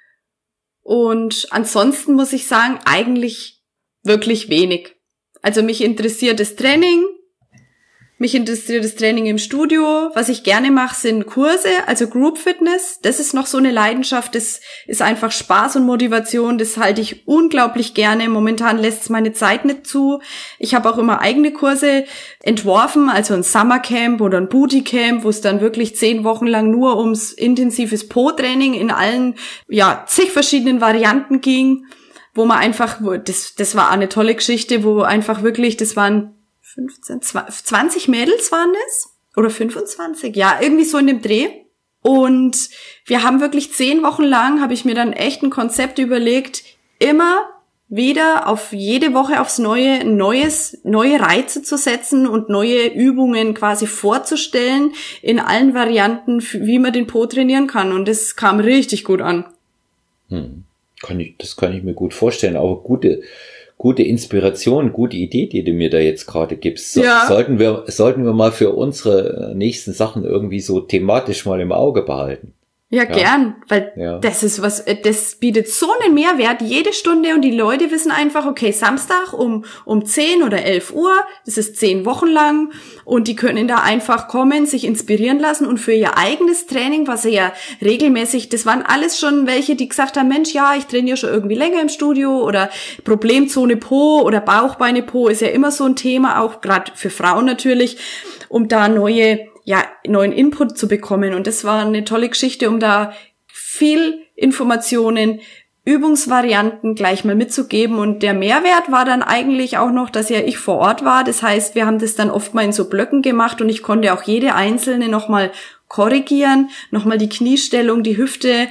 Und ansonsten muss ich sagen, eigentlich wirklich wenig. Also mich interessiert das Training, mich interessiert das Training im Studio. Was ich gerne mache, sind Kurse, also Group Fitness. Das ist noch so eine Leidenschaft, das ist einfach Spaß und Motivation. Das halte ich unglaublich gerne. Momentan lässt es meine Zeit nicht zu. Ich habe auch immer eigene Kurse entworfen, also ein Summercamp oder ein Bootycamp, wo es dann wirklich zehn Wochen lang nur ums intensives Po-Training in allen, ja, zig verschiedenen Varianten ging. Wo man einfach, das, das war eine tolle Geschichte, wo einfach wirklich, das waren fünfzehn, zwanzig Mädels waren das? Oder fünfundzwanzig? Ja, irgendwie so in dem Dreh. Und wir haben wirklich zehn Wochen lang, habe ich mir dann echt ein Konzept überlegt, immer wieder auf jede Woche aufs Neue neues, neue Reize zu setzen und neue Übungen quasi vorzustellen in allen Varianten, wie man den Po trainieren kann. Und das kam richtig gut an. Hm. Kann ich, das kann ich mir gut vorstellen, aber gute, gute Inspiration, gute Idee, die du mir da jetzt gerade gibst. So, ja. Sollten wir, sollten wir mal für unsere nächsten Sachen irgendwie so thematisch mal im Auge behalten. Ja, ja, gern, weil ja. das ist was, das bietet so einen Mehrwert jede Stunde und die Leute wissen einfach, okay, Samstag um um zehn oder elf Uhr, das ist zehn Wochen lang und die können da einfach kommen, sich inspirieren lassen und für ihr eigenes Training, was sie ja regelmäßig, das waren alles schon welche, die gesagt haben, Mensch, ja, ich trainiere schon irgendwie länger im Studio oder Problemzone Po oder Bauchbeine Po ist ja immer so ein Thema, auch gerade für Frauen natürlich, um da neue ja, neuen Input zu bekommen. Und das war eine tolle Geschichte, um da viel Informationen, Übungsvarianten gleich mal mitzugeben. Und der Mehrwert war dann eigentlich auch noch, dass ja ich vor Ort war. Das heißt, wir haben das dann oft mal in so Blöcken gemacht und ich konnte auch jede einzelne nochmal korrigieren, nochmal die Kniestellung, die Hüfte,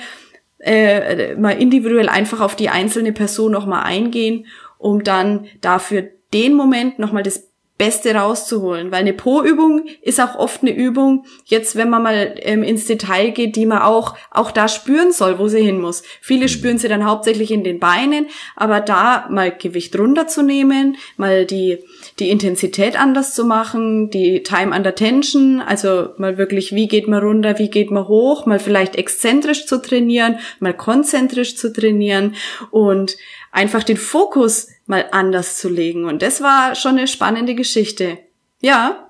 äh, mal individuell einfach auf die einzelne Person nochmal eingehen, um dann dafür den Moment nochmal das Beste rauszuholen, weil eine Po-Übung ist auch oft eine Übung, jetzt wenn man mal ähm, ins Detail geht, die man auch auch da spüren soll, wo sie hin muss. Viele spüren sie dann hauptsächlich in den Beinen, aber da mal Gewicht runterzunehmen, mal die die Intensität anders zu machen, die Time under Tension, also mal wirklich, wie geht man runter, wie geht man hoch, mal vielleicht exzentrisch zu trainieren, mal konzentrisch zu trainieren und einfach den Fokus mal anders zu legen. Und das war schon eine spannende Geschichte. Ja.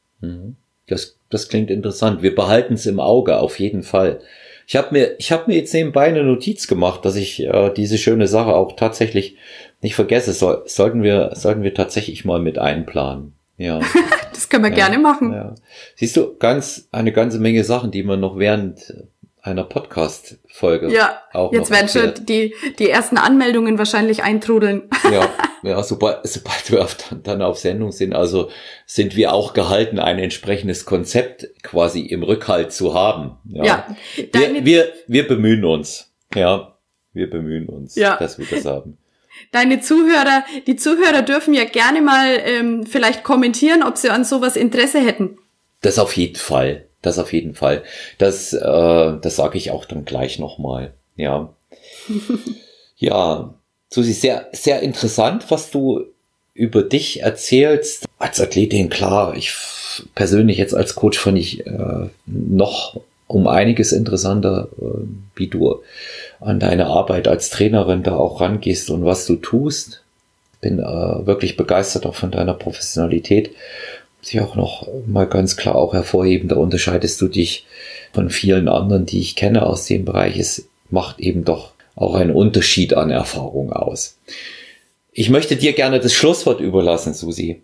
Das, das klingt interessant. Wir behalten es im Auge, auf jeden Fall. Ich habe mir, ich habe mir jetzt nebenbei eine Notiz gemacht, dass ich äh, diese schöne Sache auch tatsächlich nicht vergesse. So, sollten wir, sollten wir tatsächlich mal mit einplanen. Ja. Das können wir ja, gerne machen. Ja. Siehst du, ganz, eine ganze Menge Sachen, die man noch während einer Podcast-Folge. Ja, auch jetzt werden schon die, die ersten Anmeldungen wahrscheinlich eintrudeln. Ja, ja, sobald, sobald wir auf, dann auf Sendung sind, also sind wir auch gehalten, ein entsprechendes Konzept quasi im Rückhalt zu haben. Ja, ja wir, wir, wir bemühen uns. Ja, wir bemühen uns, ja. dass wir das haben. Deine Zuhörer, die Zuhörer dürfen ja gerne mal ähm, vielleicht kommentieren, ob sie an sowas Interesse hätten. Das auf jeden Fall. Das auf jeden Fall. Das, äh, das sage ich auch dann gleich nochmal. Ja. Ja, Susi, sehr, sehr interessant, was du über dich erzählst. Als Athletin, klar, ich persönlich jetzt als Coach fand ich äh, noch um einiges interessanter, äh, wie du an deine Arbeit als Trainerin da auch rangehst und was du tust. Bin äh, wirklich begeistert auch von deiner Professionalität. Ich auch noch mal ganz klar auch hervorheben, da unterscheidest du dich von vielen anderen, die ich kenne aus dem Bereich. Es macht eben doch auch einen Unterschied an Erfahrung aus. Ich möchte dir gerne das Schlusswort überlassen, Susi.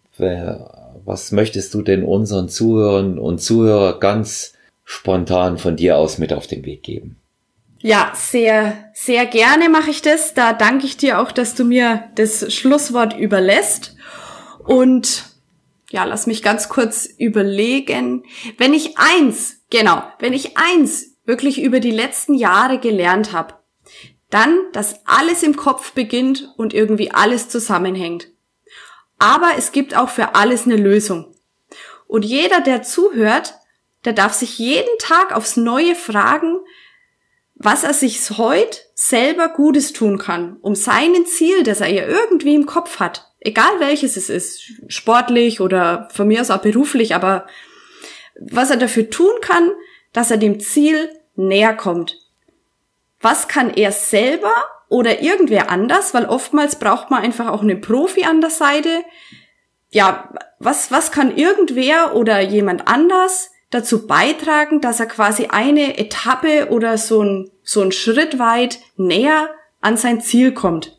Was möchtest du denn unseren Zuhörern und Zuhörern ganz spontan von dir aus mit auf den Weg geben? Ja, sehr, sehr gerne mache ich das. Da danke ich dir auch, dass du mir das Schlusswort überlässt. Und ja, lass mich ganz kurz überlegen. Wenn ich eins, genau, wenn ich eins wirklich über die letzten Jahre gelernt habe, dann, dass alles im Kopf beginnt und irgendwie alles zusammenhängt. Aber es gibt auch für alles eine Lösung. Und jeder, der zuhört, der darf sich jeden Tag aufs Neue fragen, was er sich heute selber Gutes tun kann, um sein Ziel, das er ja irgendwie im Kopf hat, egal welches es ist, sportlich oder von mir aus auch beruflich, aber was er dafür tun kann, dass er dem Ziel näher kommt. Was kann er selber oder irgendwer anders, weil oftmals braucht man einfach auch einen Profi an der Seite. Ja, was, was kann irgendwer oder jemand anders dazu beitragen, dass er quasi eine Etappe oder so ein, so ein Schritt weit näher an sein Ziel kommt.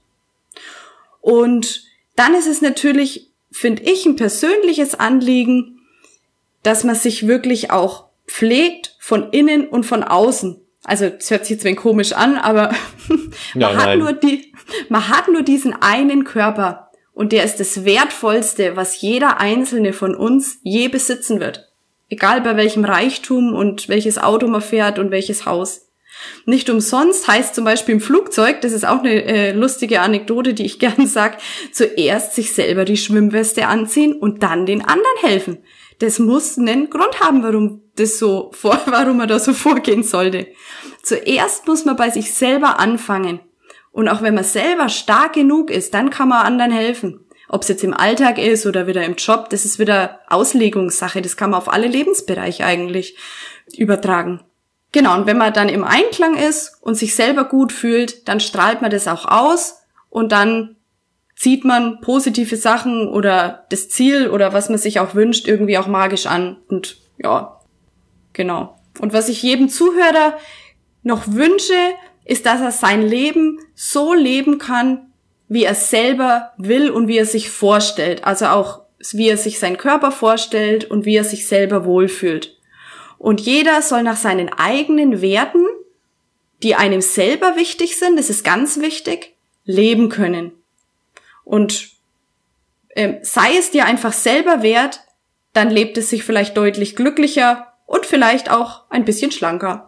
Und dann ist es natürlich, finde ich, ein persönliches Anliegen, dass man sich wirklich auch pflegt von innen und von außen. Also, es hört sich jetzt ein wenig komisch an, aber man, nein, hat nein. Nur die, man hat nur diesen einen Körper und der ist das Wertvollste, was jeder Einzelne von uns je besitzen wird. Egal bei welchem Reichtum und welches Auto man fährt und welches Haus. Nicht umsonst heißt zum Beispiel im Flugzeug, das ist auch eine äh, lustige Anekdote, die ich gern sage, zuerst sich selber die Schwimmweste anziehen und dann den anderen helfen. Das muss einen Grund haben, warum das so vor, warum man da so vorgehen sollte. Zuerst muss man bei sich selber anfangen. Und auch wenn man selber stark genug ist, dann kann man anderen helfen. Ob es jetzt im Alltag ist oder wieder im Job, das ist wieder Auslegungssache. Das kann man auf alle Lebensbereiche eigentlich übertragen. Genau, und wenn man dann im Einklang ist und sich selber gut fühlt, dann strahlt man das auch aus und dann zieht man positive Sachen oder das Ziel oder was man sich auch wünscht irgendwie auch magisch an. Und ja, genau. Und was ich jedem Zuhörer noch wünsche, ist, dass er sein Leben so leben kann, wie er selber will und wie er sich vorstellt. Also auch, wie er sich seinen Körper vorstellt und wie er sich selber wohlfühlt. Und jeder soll nach seinen eigenen Werten, die einem selber wichtig sind, das ist ganz wichtig, leben können. Und ähm, sei es dir einfach selber wert, dann lebt es sich vielleicht deutlich glücklicher und vielleicht auch ein bisschen schlanker.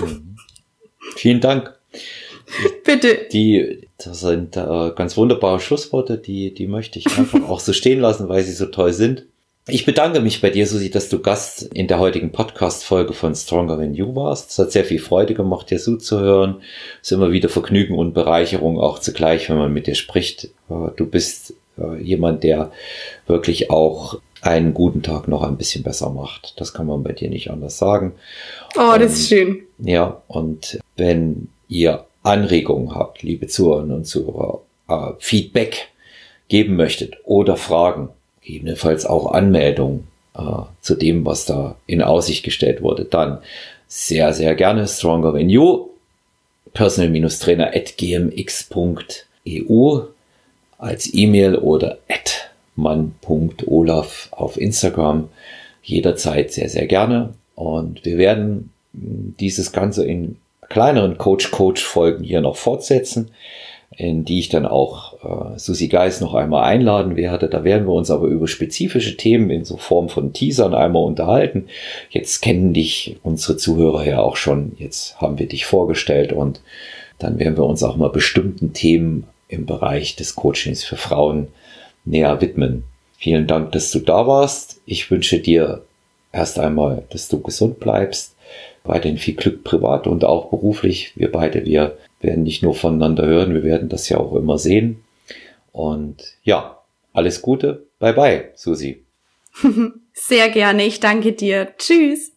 Vielen Dank. Bitte. Die, das sind äh, ganz wunderbare Schlussworte, die, die möchte ich einfach auch so stehen lassen, weil sie so toll sind. Ich bedanke mich bei dir, Susi, dass du Gast in der heutigen Podcast-Folge von Stronger Than You warst. Es hat sehr viel Freude gemacht, dir zuzuhören. Es ist immer wieder Vergnügen und Bereicherung auch zugleich, wenn man mit dir spricht. Du bist jemand, der wirklich auch einen guten Tag noch ein bisschen besser macht. Das kann man bei dir nicht anders sagen. Oh, das ist schön. Ja, und wenn ihr Anregungen habt, liebe Zuhörerinnen und Zuhörer, äh, Feedback geben möchtet oder Fragen, gegebenenfalls auch Anmeldungen äh, zu dem, was da in Aussicht gestellt wurde, dann sehr, sehr gerne Stronger Than You, personal-trainer at g m x punkt e u als E-Mail oder at mann punkt olaf auf Instagram. Jederzeit sehr, sehr gerne. Und wir werden dieses Ganze in kleineren Coach-Coach-Folgen hier noch fortsetzen, in die ich dann auch äh, Susi Geis noch einmal einladen werde. Da werden wir uns aber über spezifische Themen in so Form von Teasern einmal unterhalten. Jetzt kennen dich unsere Zuhörer ja auch schon. Jetzt haben wir dich vorgestellt und dann werden wir uns auch mal bestimmten Themen im Bereich des Coachings für Frauen näher widmen. Vielen Dank, dass du da warst. Ich wünsche dir erst einmal, dass du gesund bleibst, weiterhin viel Glück privat und auch beruflich. Wir beide, wir werden nicht nur voneinander hören, wir werden das ja auch immer sehen. Und ja, alles Gute. Bye bye, Susi. Sehr gerne. Ich danke dir. Tschüss.